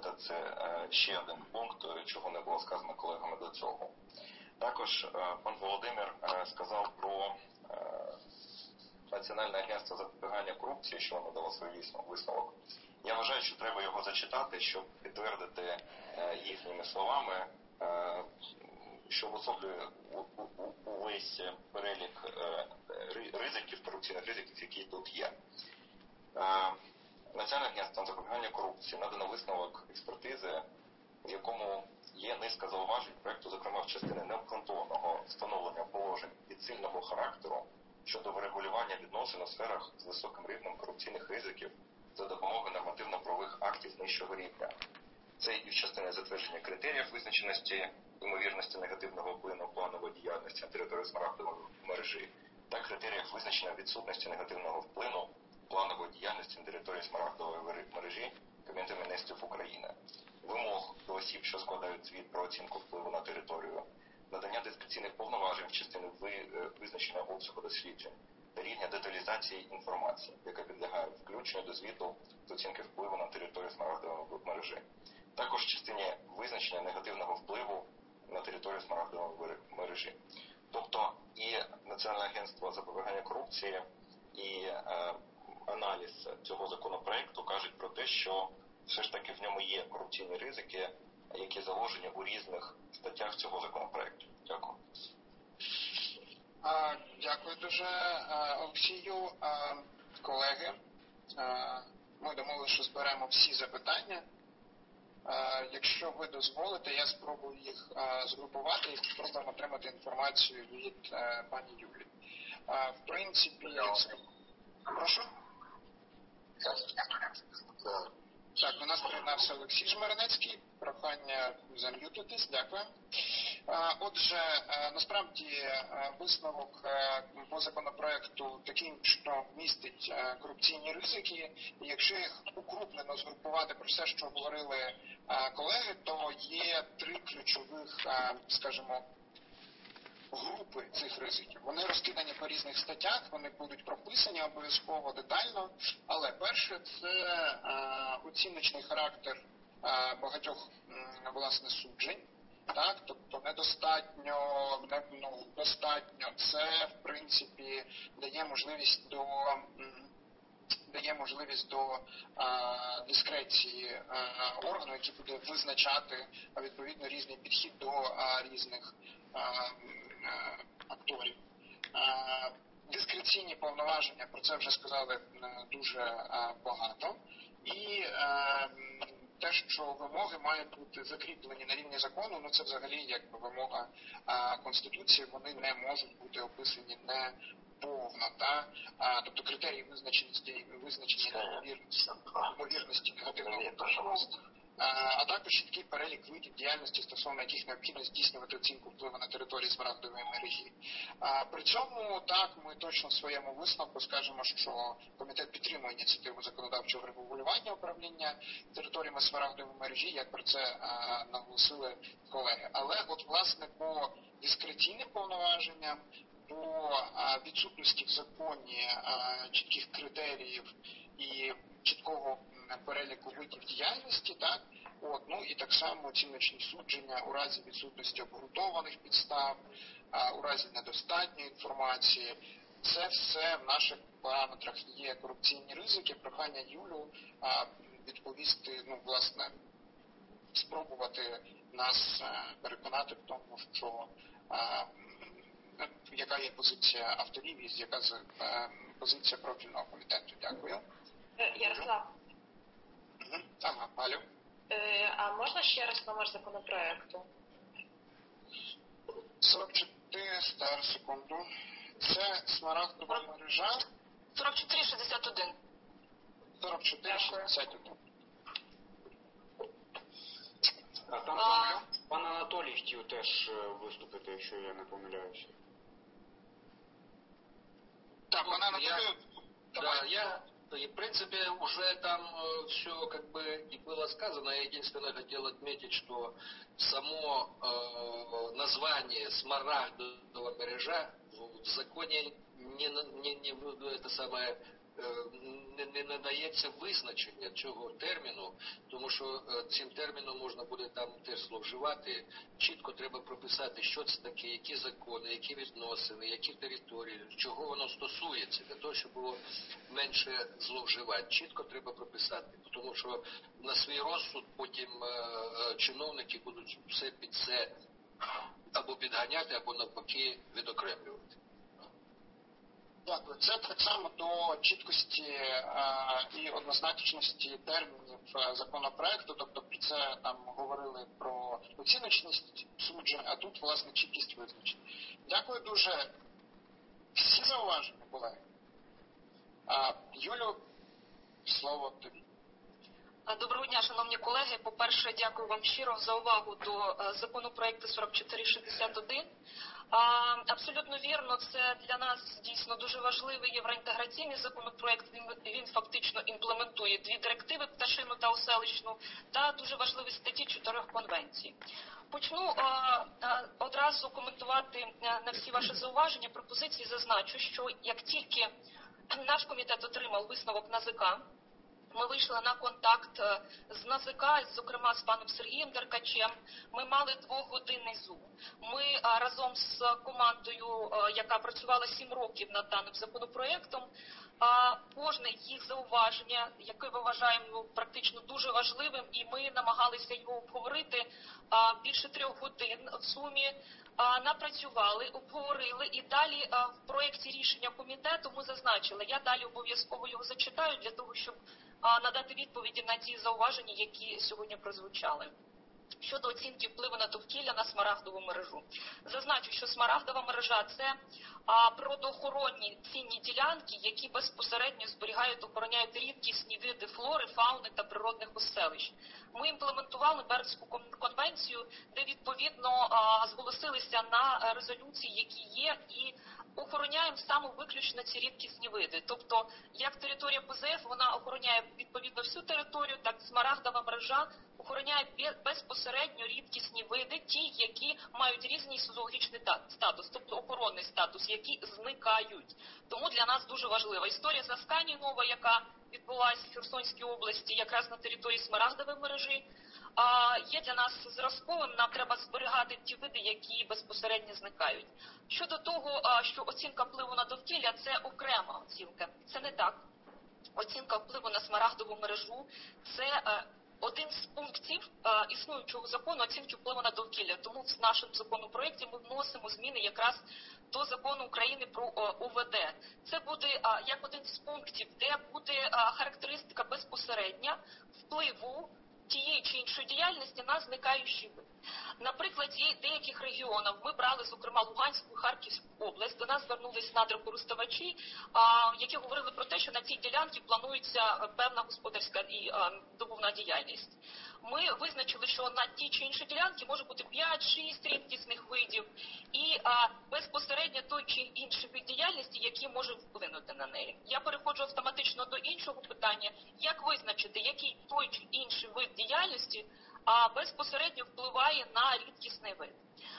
доповнити, це е, ще один пункт, чого не було сказано колегами до цього. Також е, пан Володимир е, сказав про е, Національне агентство запобігання корупції, що воно дало свій висновок. Я вважаю, що треба його зачитати, щоб підтвердити е, їхніми словами, е, що висоблює увесь перелік е, ризиків, корупційних ризиків, які тут є. Е, Національне агентство запобігання корупції надано висновок експертизи, в якому є низка зауважень проекту, зокрема в частини необґрунтованого встановлення положень підсильного характеру щодо врегулювання відносин у сферах з високим рівнем корупційних ризиків за допомогою нормативно-правових актів нижчого рівня. Це і в частині затвердження критеріїв визначеності ймовірності негативного впливу планової діяльності на території смарагдової мережі та критеріїв визначення відсутності негативного впливу планової діяльності на території смарагдової мережі Кабінету Міністрів України, вимог до осіб, що складають звіт про оцінку впливу на територію, надання дискреційних повноважень в частині визначення обсягу досліджень та рівня деталізації інформації, яка підлягає включенню до звіту з оцінки впливу на територію смарагдової мережі. Також в частині визначення негативного впливу на територію смарагдової мережі. Тобто і Національне агентство запобігання корупції, і е, аналіз цього законопроекту кажуть про те, що все ж таки в ньому є корупційні ризики, які заложені у різних статтях цього законопроекту. Дякую. А, дякую дуже, а, Олексію. А, колеги, а, ми домовилися, що зберемо всі запитання. А, якщо ви дозволите, я спробую їх а, згрупувати і спробуємо отримати інформацію від а, пані Юлі. А, в принципі, прошу. Так, до нас приєднався Олексій Жмеренецький. Прохання зам'ютитись. Дякую. Отже, насправді висновок по законопроекту такий, що містить корупційні ризики. І якщо їх укруплено згрупувати про все, що говорили колеги, то є три ключових, скажімо, групи цих ризиків. Вони розкидані по різних статтях, вони будуть прописані обов'язково детально, але перше – це е, оціночний характер е, багатьох е, власне суджень. Так, тобто недостатньо, не, ну, достатньо, це в принципі дає можливість до дає можливість до а, дискреції а, органу, який буде визначати відповідно різний підхід до а, різних а, а, акторів. А, дискреційні повноваження, про це вже сказали дуже а, багато. І а, те, що вимоги мають бути закріплені на рівні закону, ну це взагалі як вимога а, Конституції, вони не можуть бути описані не повно, та? А, тобто критерії визначеності, визначення ймовірності негативного впливу, а, а також чіткий перелік видів діяльності, стосовно яких необхідно здійснювати оцінку впливу на території смарагдової мережі. А, при цьому, так, ми точно в своєму висновку скажемо, що комітет підтримує ініціативу законодавчого регулювання управління територіями смарагдової мережі, як про це а, наголосили колеги. Але от, власне, по дискреційним повноваженням, по відсутності в законі чітких критеріїв і чіткого переліку видів діяльності, так, от, ну і так само оціночні судження у разі відсутності обґрунтованих підстав, у разі недостатньої інформації. Це все в наших параметрах є корупційні ризики. Прохання Юлю відповісти, ну, власне, спробувати нас переконати в тому, що яка є позиція авторів і яка е, позиція профільного комітету. Дякую. Ярослав. Угу. Ага, алло. Е, а можна ще раз номер законопроекту? сорок чотири, стар, секунду. Це смарагдова мережа. сорок чотири шістдесят один. сорок чотири шістдесят один. А там а... пан Анатолій хотів теж виступити, якщо я не помиляюся. Так, пан Анатолій. Да, я, в принципе, уже там э, все как бы и было сказано. Я единственное хотел отметить, что само э, название «Смарагдовая мережа» в законе не, не, не, это самое, не, не надається визначення цього терміну, тому що цим терміном можна буде там теж зловживати. Чітко треба прописати, що це таке, які закони, які відносини, які території, чого воно стосується, для того, щоб було менше зловживань. Чітко треба прописати, тому що на свій розсуд потім чиновники будуть все під це або підганяти, або навпаки відокремлювати. Дякую. Це так само до чіткості е, і однозначності термінів законопроекту, тобто про це там говорили про оціночність суджень, а тут, власне, чіткість визначень. Дякую дуже. Всі зауваження, колеги. А, Юлю, слово тобі. Доброго дня, шановні колеги. По-перше, дякую вам щиро за увагу до законопроекту сорок чотири шістдесят один. Абсолютно вірно, це для нас дійсно дуже важливий євроінтеграційний законопроект. Він, він фактично імплементує дві директиви, пташину та оселищну, та дуже важливі статті чотирьох конвенцій. Почну а, а, одразу коментувати на всі ваші зауваження, пропозиції. Зазначу, що як тільки наш комітет отримав висновок НАЗК, ми вийшли на контакт з НАЗК, зокрема з паном Сергієм Деркачем. Ми мали двохгодинний зум. Ми разом з командою, яка працювала сім років над даним законопроектом, кожне їх зауваження, яке ми вважаємо практично дуже важливим, і ми намагалися його обговорити більше трьох годин в зумі, напрацювали, обговорили, і далі в проєкті рішення комітету ми зазначили, я далі обов'язково його зачитаю для того, щоб надати відповіді на ті зауваження, які сьогодні прозвучали. Щодо оцінки впливу на довкілля на смарагдову мережу. Зазначу, що смарагдова мережа – це а, природоохоронні цінні ділянки, які безпосередньо зберігають, охороняють рідкісні види флори, фауни та природних оселищ. Ми імплементували Бернську конвенцію, де відповідно а, зголосилися на резолюції, які є, і охороняємо саме виключно ці рідкісні види. Тобто, як територія П З Ф, вона охороняє відповідно всю територію, так смарагдова мережа охороняє безпосередньо рідкісні види, ті, які мають різний зоологічний статус, тобто охоронний статус, які зникають. Тому для нас дуже важлива історія з Асканії-Нова, яка відбулася в Херсонській області, якраз на території смарагдової мережі, є для нас зразковим. Нам треба зберігати ті види, які безпосередньо зникають. Щодо того, що оцінка впливу на довкілля – це окрема оцінка. Це не так. Оцінка впливу на смарагдову мережу – це один з пунктів а, існуючого закону оцінки впливу на довкілля. Тому в нашому законопроекті ми вносимо зміни якраз до закону України про О В Д. Це буде а, як один з пунктів, де буде а, характеристика безпосередня впливу тієї чи іншої діяльності на зникаючі види. На прикладі деяких регіонів ми брали, зокрема, Луганську і Харківську область. До нас звернулись надрокористувачі, які говорили про те, що на цій ділянці планується певна господарська і добувна діяльність. Ми визначили, що на ті чи інші ділянки може бути п'ять-шість рідкісних видів і а, безпосередньо той чи інший вид діяльності, який може вплинути на неї. Я переходжу автоматично до іншого питання. Як визначити, який той чи інший вид діяльності а, безпосередньо впливає на рідкісний вид?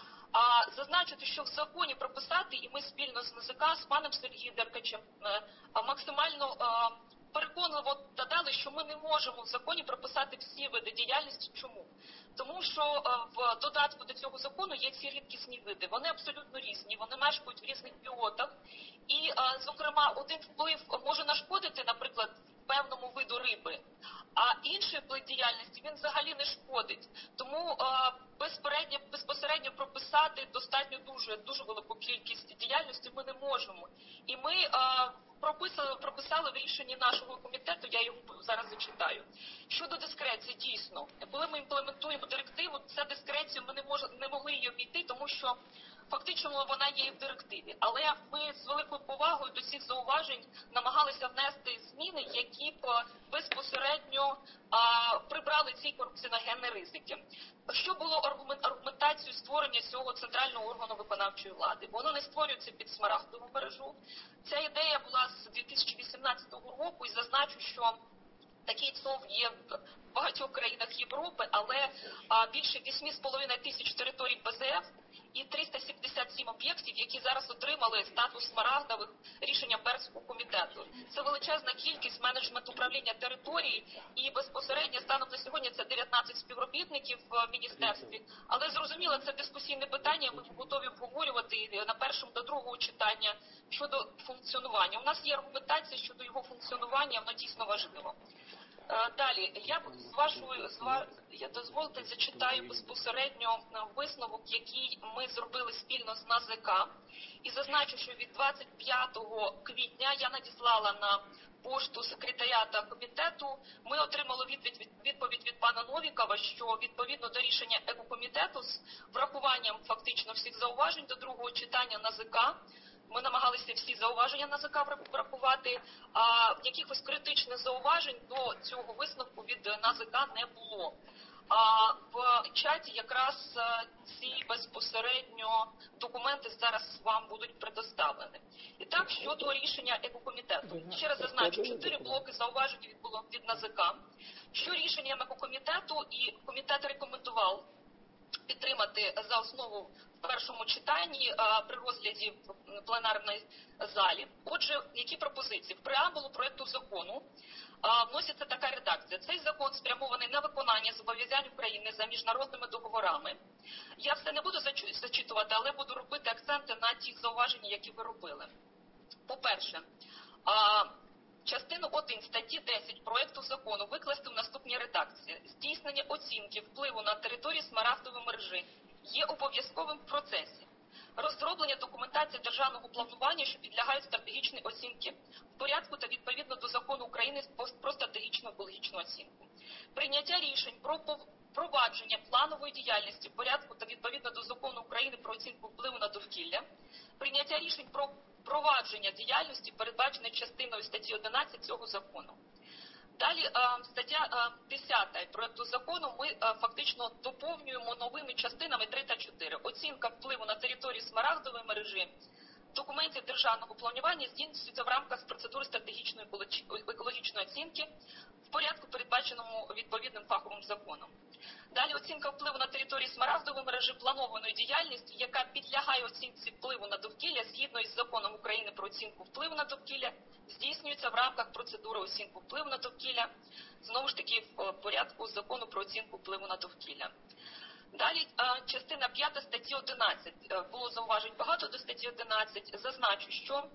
А зазначити, що в законі прописати, і ми спільно з НАЗК, з паном Сергієм Деркачем, максимально переконливо додали, що ми не можемо в законі прописати всі види діяльності. Чому? Тому що в додатку до цього закону є ці рідкісні види. Вони абсолютно різні, вони мешкають в різних біотах. І, зокрема, один вплив може нашкодити, наприклад, певному виду риби, а інший вплив діяльності він взагалі не шкодить. Тому безпосередньо, безпосередньо прописати достатньо дуже, дуже велику кількість діяльності ми не можемо. І ми прописали, прописали в рішенні нашого комітету, я його зараз зачитаю. Щодо дискреції, дійсно, коли ми імплементуємо директиву, ця дискреція, ми не, мож, не могли її обійти, тому що фактично вона є і в директиві. Але ми з великою повагою до цих зауважень намагалися внести зміни, які б безпосередньо а, прибрали ці корупціоногенні ризики. Що було аргументацією створення цього центрального органу виконавчої влади? Воно не створюється під смарагдову мережу. Ця ідея була з дві тисячі вісімнадцятого року, і зазначу, що такий ЦОВ є в багатьох країнах Європи, але а, більше вісім з половиною тисяч територій П З Ф, і триста сімдесят сім об'єктів, які зараз отримали статус смарагдових рішення Бернського комітету. Це величезна кількість менеджмент управління території і безпосередньо станом на сьогодні це дев'ятнадцять співробітників в міністерстві. Але зрозуміло, це дискусійне питання, ми готові обговорювати на першому до другого читання щодо функціонування. У нас є аргументація щодо його функціонування, воно дійсно важливо. Далі, я з вашою, з ва... я дозвольте, зачитаю безпосередньо висновок, який ми зробили спільно з НАЗК. І зазначу, що від двадцять п'ятого квітня я надіслала на пошту секретаріата комітету. Ми отримали відповідь, відповідь від пана Новікова, що відповідно до рішення екокомітету з врахуванням фактично всіх зауважень до другого читання НАЗК, ми намагалися всі зауваження НАЗК врахувати, а якихось критичних зауважень до цього висновку від НАЗК не було. А в чаті якраз ці безпосередньо документи зараз вам будуть предоставлені. І так, щодо рішення екокомітету. Ще раз зазначу, чотири блоки зауважень відбуло від НАЗК. Що рішенням екокомітету, і комітет рекомендував підтримати за основу в першому читанні а, при розгляді в пленарній залі. Отже, які пропозиції? В преамбулу проекту закону а, вноситься така редакція. Цей закон спрямований на виконання зобов'язань України за міжнародними договорами. Я все не буду зачитувати, але буду робити акценти на ті зауваження, які ви робили. По-перше, а, частину один статті десять проекту закону викласти в наступній редакції. Здійснення оцінки впливу на території смарагдової мережі є обов'язковим в процесі. Розроблення документації державного планування, що підлягають стратегічній оцінці в порядку та відповідно до закону України про стратегічну екологічну оцінку. Прийняття рішень про провадження планової діяльності в порядку та відповідно до закону України про оцінку впливу на довкілля. Прийняття рішень про провадження діяльності, передбаченої частиною статті одинадцять цього закону. Далі стаття десята проекту закону ми фактично доповнюємо новими частинами три та чотири. Оцінка впливу на території смарагдової мережі документів державного планування здійснюється в рамках процедури стратегічної екологічної оцінки в порядку, передбаченому відповідним фаховим законом. Далі оцінка впливу на території смарагдової мережі планованої діяльності, яка підлягає оцінці впливу на довкілля згідно із законом України про оцінку впливу на довкілля, здійснюється в рамках процедури оцінки впливу на довкілля, знову ж таки в порядку закону про оцінку впливу на довкілля. Далі частина п'ята статті одинадцять. Було зауважень багато до статті одинадцять. Зазначу, що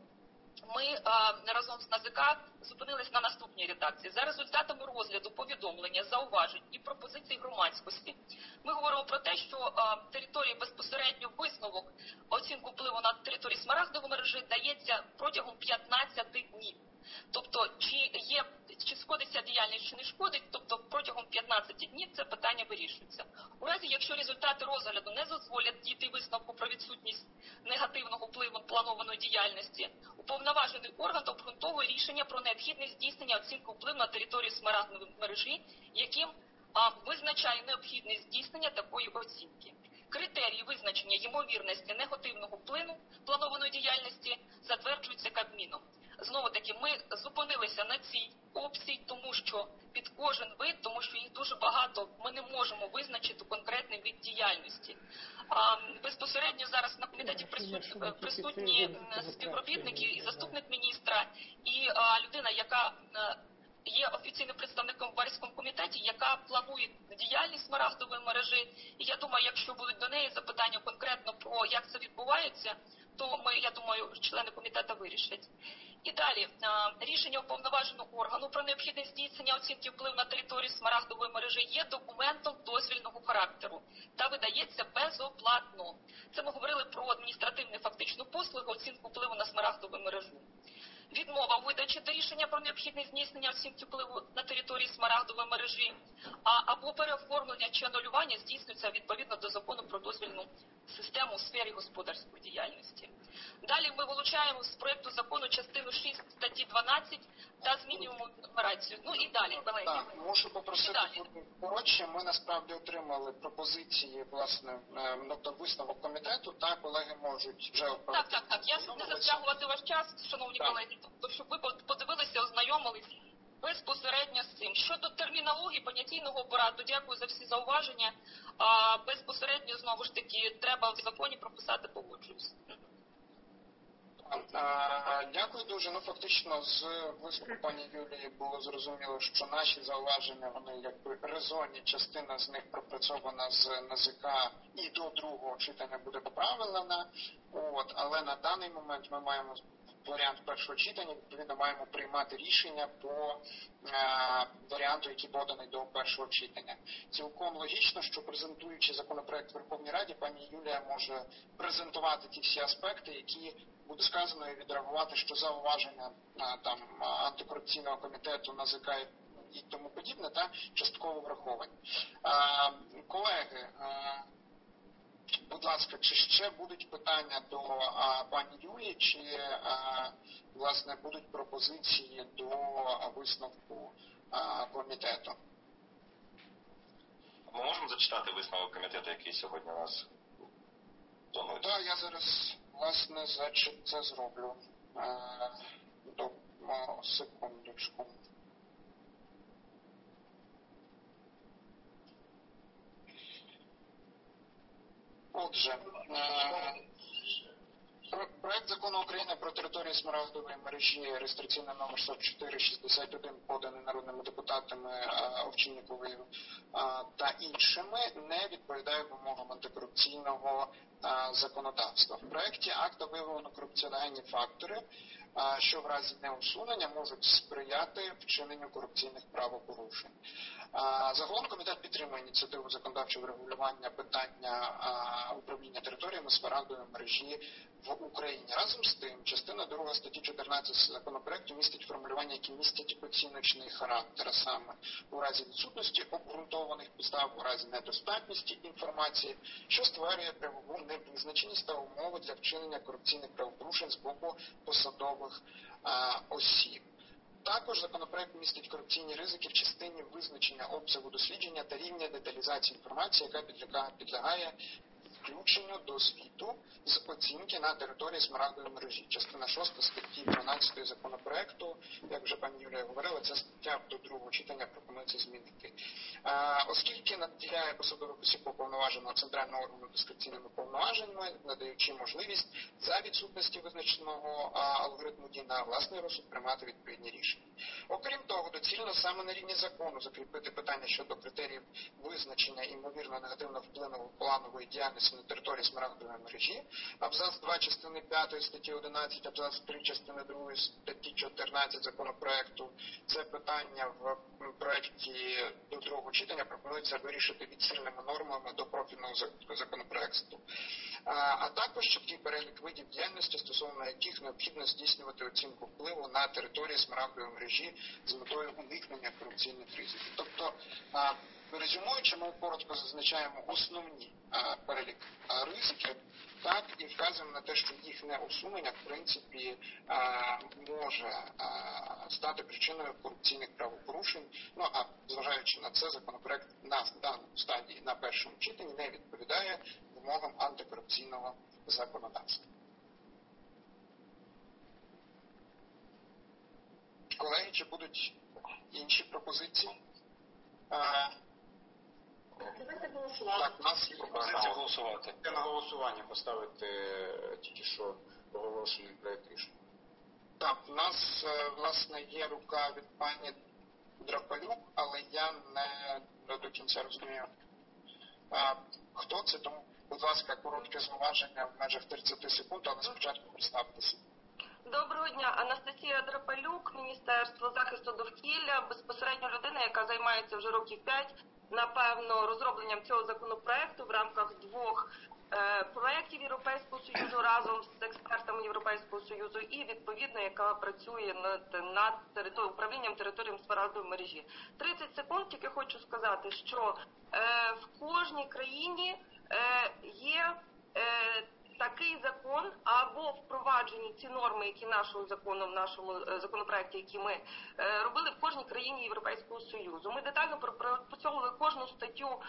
ми а, разом з НАЗК зупинились на наступній редакції. За результатами розгляду повідомлення, зауважень і пропозицій громадськості ми говоримо про те, що а, території безпосередньо висновок оцінку впливу на території смарагдової мережі дається протягом п'ятнадцяти днів. Тобто, чи є, чи шкодиться діяльність, чи не шкодить, тобто протягом п'ятнадцяти днів це питання вирішується. У разі, якщо результати розгляду не дозволять дійти висновку про відсутність негативного впливу планованої діяльності, уповноважений орган обґрунтовує рішення про необхідність здійснення оцінки впливу на територію смарагдової мережі, яким а, визначає необхідність здійснення такої оцінки. Критерії визначення ймовірності негативного впливу планованої діяльності затверджуються Кабміном. Знову таки, ми зупинилися на цій опції, тому що під кожен вид, тому що їх дуже багато, ми не можемо визначити конкретний вид діяльності. А, безпосередньо зараз на комітеті присутні, присутні співробітники і заступник міністра, і а, людина, яка а, є офіційним представником в Барському комітеті, яка планує діяльність смарагдової мережі. І я думаю, якщо будуть до неї запитання конкретно про як це відбувається, то ми, я думаю, члени комітету вирішать. І далі, рішення уповноваженого органу про необхідність здійснення оцінки впливу на територію смарагдової мережі є документом дозвільного характеру та видається безоплатно. Це ми говорили про адміністративну фактичну послугу, оцінку впливу на смарагдову мережу. Відмова у видачі до рішення про необхідність здійснення оцінки впливу на території смарагдової мережі а, або переоформлення чи анулювання здійснюється відповідно до закону про дозвільну систему у сфері господарської діяльності. Далі ми вилучаємо з проєкту закону частину шість статті дванадцять та змінюємо нумерацію. Ну і далі. Так, можу попросити коротше. Ми насправді отримали пропозиції, власне, до висновок комітету, та колеги можуть вже оперативно. Так, так, так. Я не затягувати ваш час, шановні так. колеги, тобто, щоб ви подивилися, ознайомились безпосередньо з цим. Щодо термінології, понятійного апарату, дякую за всі зауваження. А безпосередньо, знову ж таки, треба в законі прописати «погоджуюсь». Дякую дуже. Ну, фактично, з виступу пані Юлії було зрозуміло, що наші зауваження, вони якби резонні, частина з них пропрацьована з Н А З К і до другого читання буде поправлена. От, але на даний момент ми маємо варіант першого читання, відповідно маємо приймати рішення по е, варіанту, який поданий до першого читання. Цілком логічно, що презентуючи законопроект в Верховній Раді, пані Юлія може презентувати ті всі аспекти, які буде сказано, і відреагувати, що зауваження е, там антикорупційного комітету, Н А З К і тому подібне, та частково враховані. Е, колеги, е, будь ласка, чи ще будуть питання до а, пані Юлії, чи а, власне будуть пропозиції до а, висновку а, комітету? Ми можемо зачитати висновок комітету, який сьогодні у нас планує? Так, я зараз власне це зроблю. А, до а, секундочку. Отже, проект закону України про територію смарагдової мережі, реєстраційний номер сорок чотири шістдесят один, поданий народними депутатами Овчинниковою та іншими, не відповідає вимогам антикорупційного законодавства. В проекті акта виявлено корупціогенні фактори, що в разі неусунення можуть сприяти вчиненню корупційних правопорушень. Загалом комітет підтримує ініціативу законодавчого регулювання питання управління територіями смарагдової мережі в Україні. Разом з тим, частина друга статті чотирнадцять законопроекту містить формулювання, які містять оціночний характер, саме у разі відсутності обґрунтованих підстав, у разі недостатності інформації, що створює правову невизначеність та умови для вчинення корупційних правопорушень з боку посадових а, осіб. Також законопроект містить корупційні ризики в частині визначення обсягу дослідження та рівня деталізації інформації, яка підлягає, підлягає включенню до звіту з оцінки на території смарагдової мережі. Частина шоста статті дванадцятої законопроекту, як вже пані Юлія говорила, ця стаття до другого читання пропонується змінити. А, оскільки наділяє посадових осіб уповноваженого центрального органу дискреційними повноваженнями, надаючи можливість за відсутності визначеного а, алгоритму дій на власний розсуд приймати відповідні рішення. Окрім того, доцільно саме на рівні закону закріпити питання щодо критеріїв визначення імовірно негативного впливу планової діяльності на території смарагдової мережі, абзац два частини п'ятої статті одинадцять, абзац три частини другої статті чотирнадцять законопроекту. Це питання в проекті до другого читання пропонується вирішити відсильними нормами до профільного законопроекту. А, а також чіткий перелік видів діяльності, стосовно яких необхідно здійснювати оцінку впливу на території смарагдової мережі з метою уникнення корупційних ризиків. Тобто, а, резюмуючи, ми коротко зазначаємо основні а, перелік а, ризиків, так, і вказуємо на те, що їх неусунення, в принципі, а, може а, стати причиною корупційних правопорушень. Ну, а зважаючи на це, законопроект на даному стадії, на першому читанні, не відповідає вимогам антикорупційного законодавства. Колеги, чи будуть інші пропозиції? А, Давайте голосувати. Так, у нас є пропозиція голосувати. На голосування поставити тільки що оголошений проект рішення. Так, у нас, власне, є рука від пані Драпалюк, але я не до кінця розумію, а, хто це, тому, будь ласка, коротке зауваження в межах тридцять секунд, але спочатку представтеся. Доброго дня, Анастасія Драпалюк, Міністерство захисту довкілля, безпосередньо людина, яка займається вже років п'ять, напевно, розробленням цього законопроекту в рамках двох е, проєктів Європейського Союзу разом з експертами Європейського Союзу і, відповідно, яка працює над, над територією, управлінням територією смарагдової мережі. тридцять секунд тільки хочу сказати, що е, в кожній країні е, є е, такий закон, або впроваджені ці норми, які нашого закону, в нашому законопроекті, які ми е, робили в кожній країні Європейського Союзу. Ми детально пропрацьовували кожну статтю е,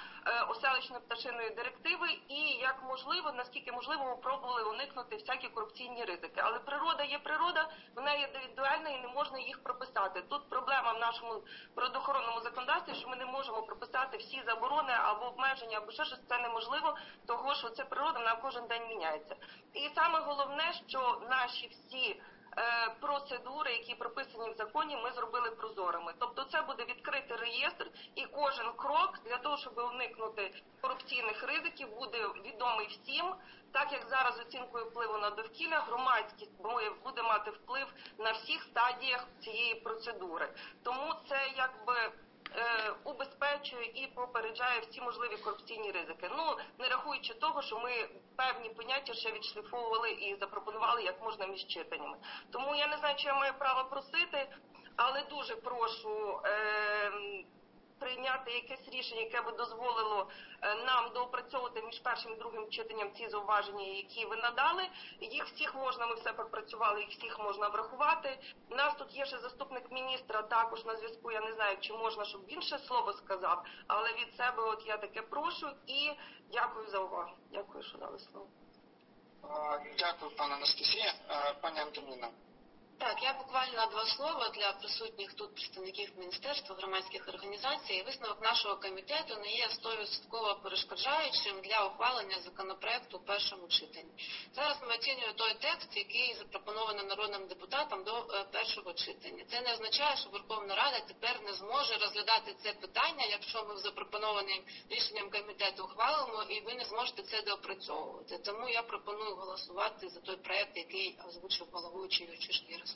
оселищної пташиної директиви і, як можливо, наскільки можливо, ми пробували уникнути всякі корупційні ризики. Але природа є природа, вона є індивідуальна і не можна їх прописати. Тут проблема в нашому природоохоронному законодавстві, що ми не можемо прописати всі заборони або обмеження, або ще щось, це неможливо, того що це природа, вона кожен день міняється. І саме головне, що наші всі процедури, які прописані в законі, ми зробили прозорими. Тобто це буде відкритий реєстр, і кожен крок для того, щоб уникнути корупційних ризиків, буде відомий всім. Так як зараз оцінкою впливу на довкілля, громадськість буде мати вплив на всіх стадіях цієї процедури. Тому це якби убезпечує і попереджає всі можливі корупційні ризики. Ну, не рахуючи того, що ми певні поняття ще відшліфовували і запропонували як можна між читаннями. Тому я не знаю, чи я маю право просити, але дуже прошу е- прийняти якесь рішення, яке би дозволило нам доопрацьовувати між першим і другим читанням ці зауваження, які ви надали. Їх всіх можна, ми все пропрацювали, їх всіх можна врахувати. У нас тут є ще заступник міністра, також на зв'язку, я не знаю, чи можна, щоб він ще слово сказав, але від себе от я таке прошу і дякую за увагу. Дякую, що дали слово. Дякую, пане Анастасія. Пані Антоніна. Так, я буквально два слова для присутніх тут представників міністерства, громадських організацій. Висновок нашого комітету не є сто відсотків перешкоджаючим для ухвалення законопроекту у першому читанні. Зараз ми оцінюємо той текст, який запропонований народним депутатам до першого читання. Це не означає, що Верховна Рада тепер не зможе розглядати це питання, якщо ми запропонованим рішенням комітету ухвалимо, і ви не зможете це доопрацьовувати. Тому я пропоную голосувати за той проект, який озвучив головуючий Юрчишин Ярослав.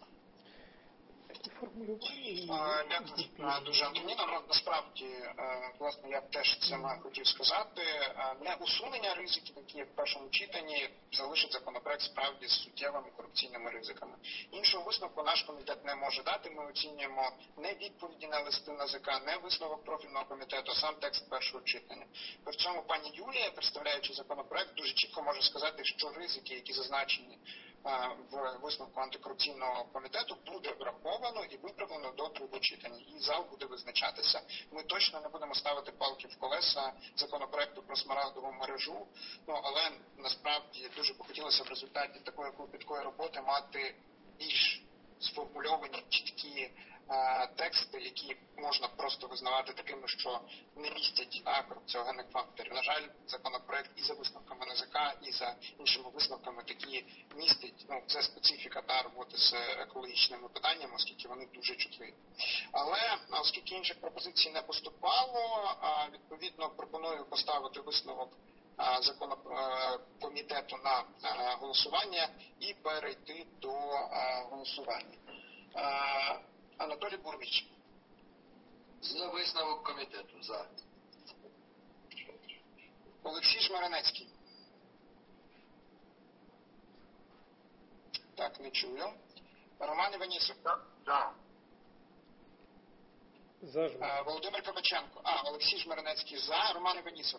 Дякую дуже, Антоніна. Ну, насправді, власне, я б теж це хотів сказати. Не усунення ризиків, які є в першому читанні, залишить законопроект справді з суттєвими корупційними ризиками. Іншого висновку наш комітет не може дати. Ми оцінюємо не відповіді на листи НАЗК, не висновок профільного комітету, а сам текст першого читання. При цьому пані Юлія, представляючи законопроект, дуже чітко може сказати, що ризики, які зазначені в висновку антикорупційного комітету, буде враховано і виправлено до другого читання. І зал буде визначатися. Ми точно не будемо ставити палки в колеса законопроекту про смарагдову мережу, ну, але насправді дуже б хотілося в результаті такої клопіткої роботи мати більш сформульовані чіткі е, тексти, які можна просто визнавати такими, що не містять а, корупціогенних факторів. На жаль, законопроект і за висновками НАЗК, і за іншими висновками такі містять. Ну, це специфіка та роботи з екологічними питаннями, оскільки вони дуже чутливі. Але оскільки інших пропозицій не поступало, відповідно пропоную поставити висновок закону комітету на голосування і перейти до голосування. Анатолій Бурміч. За висновок комітету. За. Олексій Жмеренецький. Так, не чую. Роман Іванісов. За. За. Володимир Кабаченко. А, Олексій Жмеренецький за. Роман Іванісов.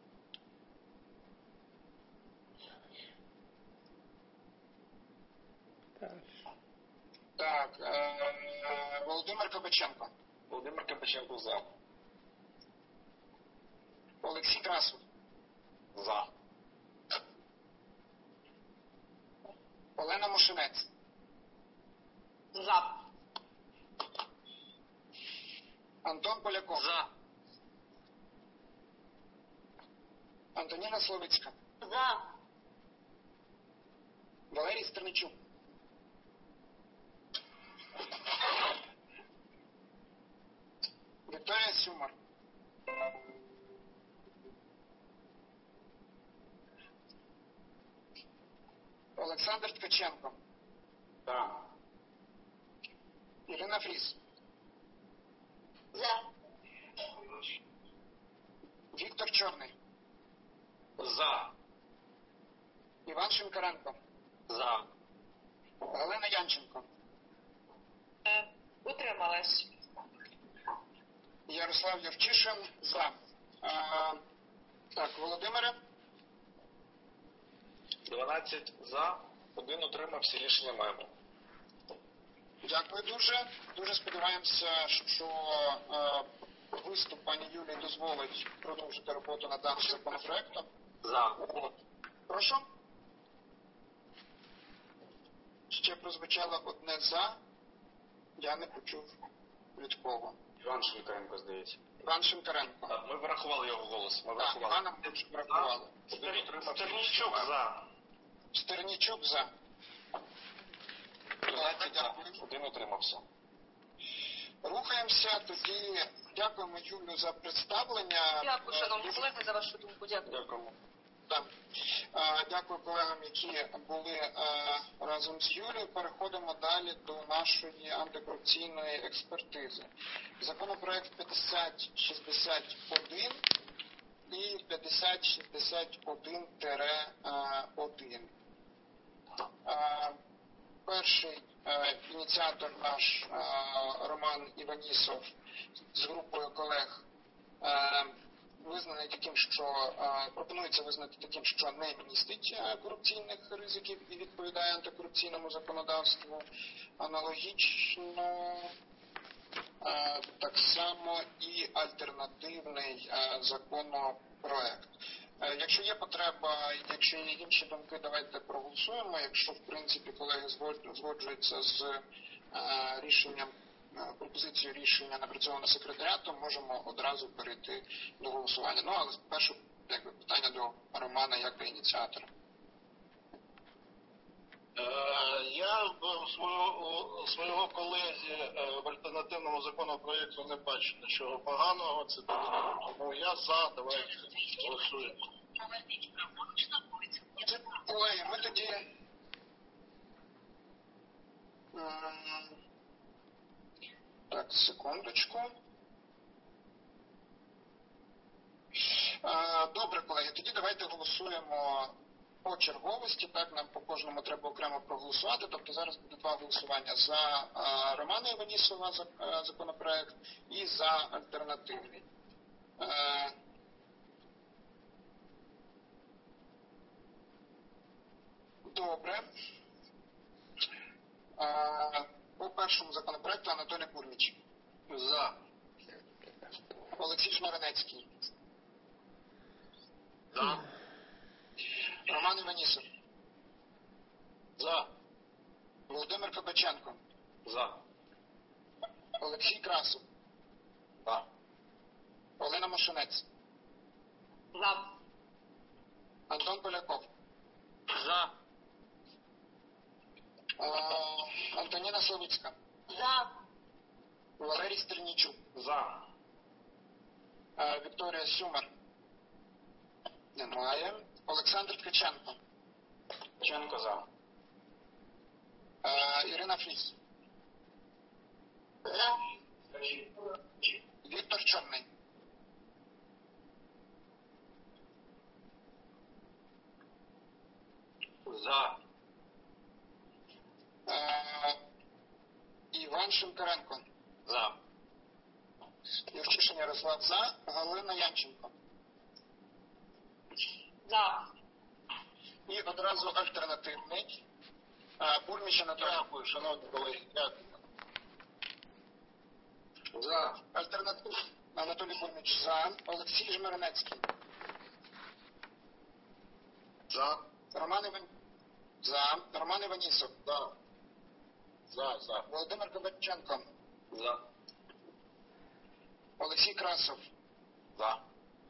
Так, е, Володимир Кабаченко. Володимир Кабаченко за. Олексій Красов. За. Олена Мошенець. За. Антон Поляков. За. Антоніна Словицька. За. Валерій Стерничук. Вікторія Сюмар. Олександр Ткаченко. За. Ірина Фріс. За. Віктор Чорний. За. Іван Шинкаренко. За. Галина Янченко. Утрималась. Ярослав Юрчишин за. А, так, Володимире. дванадцять за, один утримався, рішення маємо. Дякую дуже. Дуже сподіваємося, що е, виступ пані Юлії дозволить продовжити роботу над даним законопроектом. За. Прошу. Ще прозвучало одне «за». Я не почув від кого. Іван Шинкаренко, здається. Іван Шинкаренко. Так, ми врахували його голос. Ми Так, врахували. Івана ми вже врахували. Стернічук за. Стернічук за. Добре, дякую. Один утримався. Рухаємося, тоді дякуємо Юлю за представлення. Дякую, шановні колеги, за вашу думку. Дякую. Дякуємо. Так. Е, Дякую колегам, які були е, разом з Юлією. Переходимо далі до нашої антикорупційної експертизи. Законопроект п'ятдесят шістдесят один і п'ятдесят шістдесят один один. Е, Перший е, ініціатор наш е, Роман Іванісов з групою колег е, визнаний таким, що е, пропонується визнати таким, що не містить е, корупційних ризиків і відповідає антикорупційному законодавству. Аналогічно е, так само і альтернативний е, законопроект. Е, якщо є потреба, якщо є інші думки, давайте проголосуємо. Якщо, в принципі, колеги згоджуються з е, рішенням, е, пропозицією рішення напрацьовано секретаріатом, можемо одразу перейти до голосування. Ну, але спершу якби, питання до Романа як до ініціатора. Я в свого, свого колеги в альтернативному законопроєкту не бачу нічого поганого. Це тому я за, давайте голосуємо. Колеги, ми тоді так, секундочку. Добре, колеги, тоді давайте голосуємо по черговості, так, нам по кожному треба окремо проголосувати, тобто зараз буде два голосування за а, Романа Іванісова за, а, законопроект і за альтернативний. А, добре. А, по першому законопроекту Анатолій Бурміч. За. Олексій Жмеренецький. За. Роман Іванісов. За. Володимир Кабаченко. За. Олексій Красов. За. Олена Мошенець. За. Антон Поляков. За. А, Антоніна Славицька. За. Валерій Стернічук. За. А, Вікторія Сюмер. Немає. Олександр Ткаченко. Ткаченко за. А, Ірина Фріс. За. Віктор Чорний. За. А, Іван Шинкаренко. За. Юрчишин Ярослав за. Галина Янченко. За. І одразу альтернативний. А, Бурміч Анатолій. Дякую, шановні колеги. Дякую. За. Альтернатив. Анатолій Бурміч за. Олексій Жмеренецький. За. Роман Іван... За. Роман Іванісов. За. За. За. Володимир Кабаченко. За. Олексій Красов. За.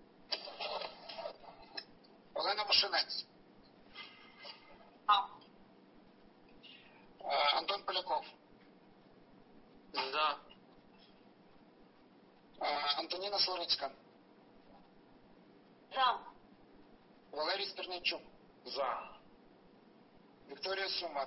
Олена Мошенець. За. Антон Поляков. За. Антоніна Славицька. За. Валерій Стернійчук. За. Вікторія Сюмар.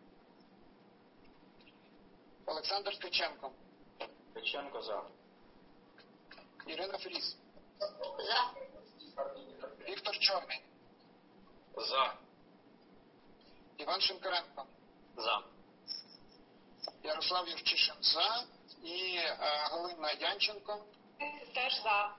Олександр Ткаченко. Ткаченко за. Ірина Фріс. За. Віктор Чорний. За. Іван Шинкаренко. За. Ярослав Юрчишин за. І е, Галина Янченко. Теж за.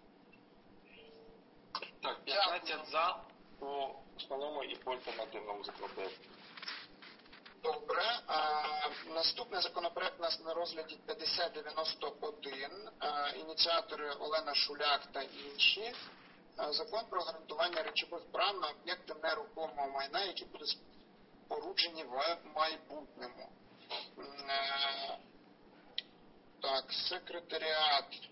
Так, п'ятнадцять за по основному і по альтернативному законопроекту. Добре. А, наступний законопроект у нас на розгляді п'ятдесят дев'яносто один. А, ініціатори Олена Шуляк та інші. А, закон про гарантування речових прав на об'єкти нерухомого майна, які будуть споруджені в майбутньому. А, так, секретаріат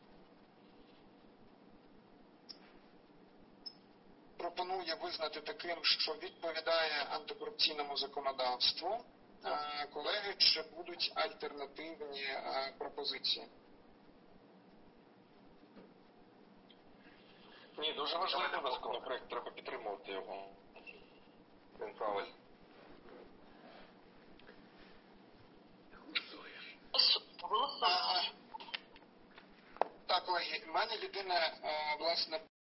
пропонує визнати таким, що відповідає антикорупційному законодавству. Колеги, чи будуть альтернативні пропозиції? Ні, дуже важливий законопроект, треба підтримувати його. Він правильний. Так, колеги, в мене єдине, власне,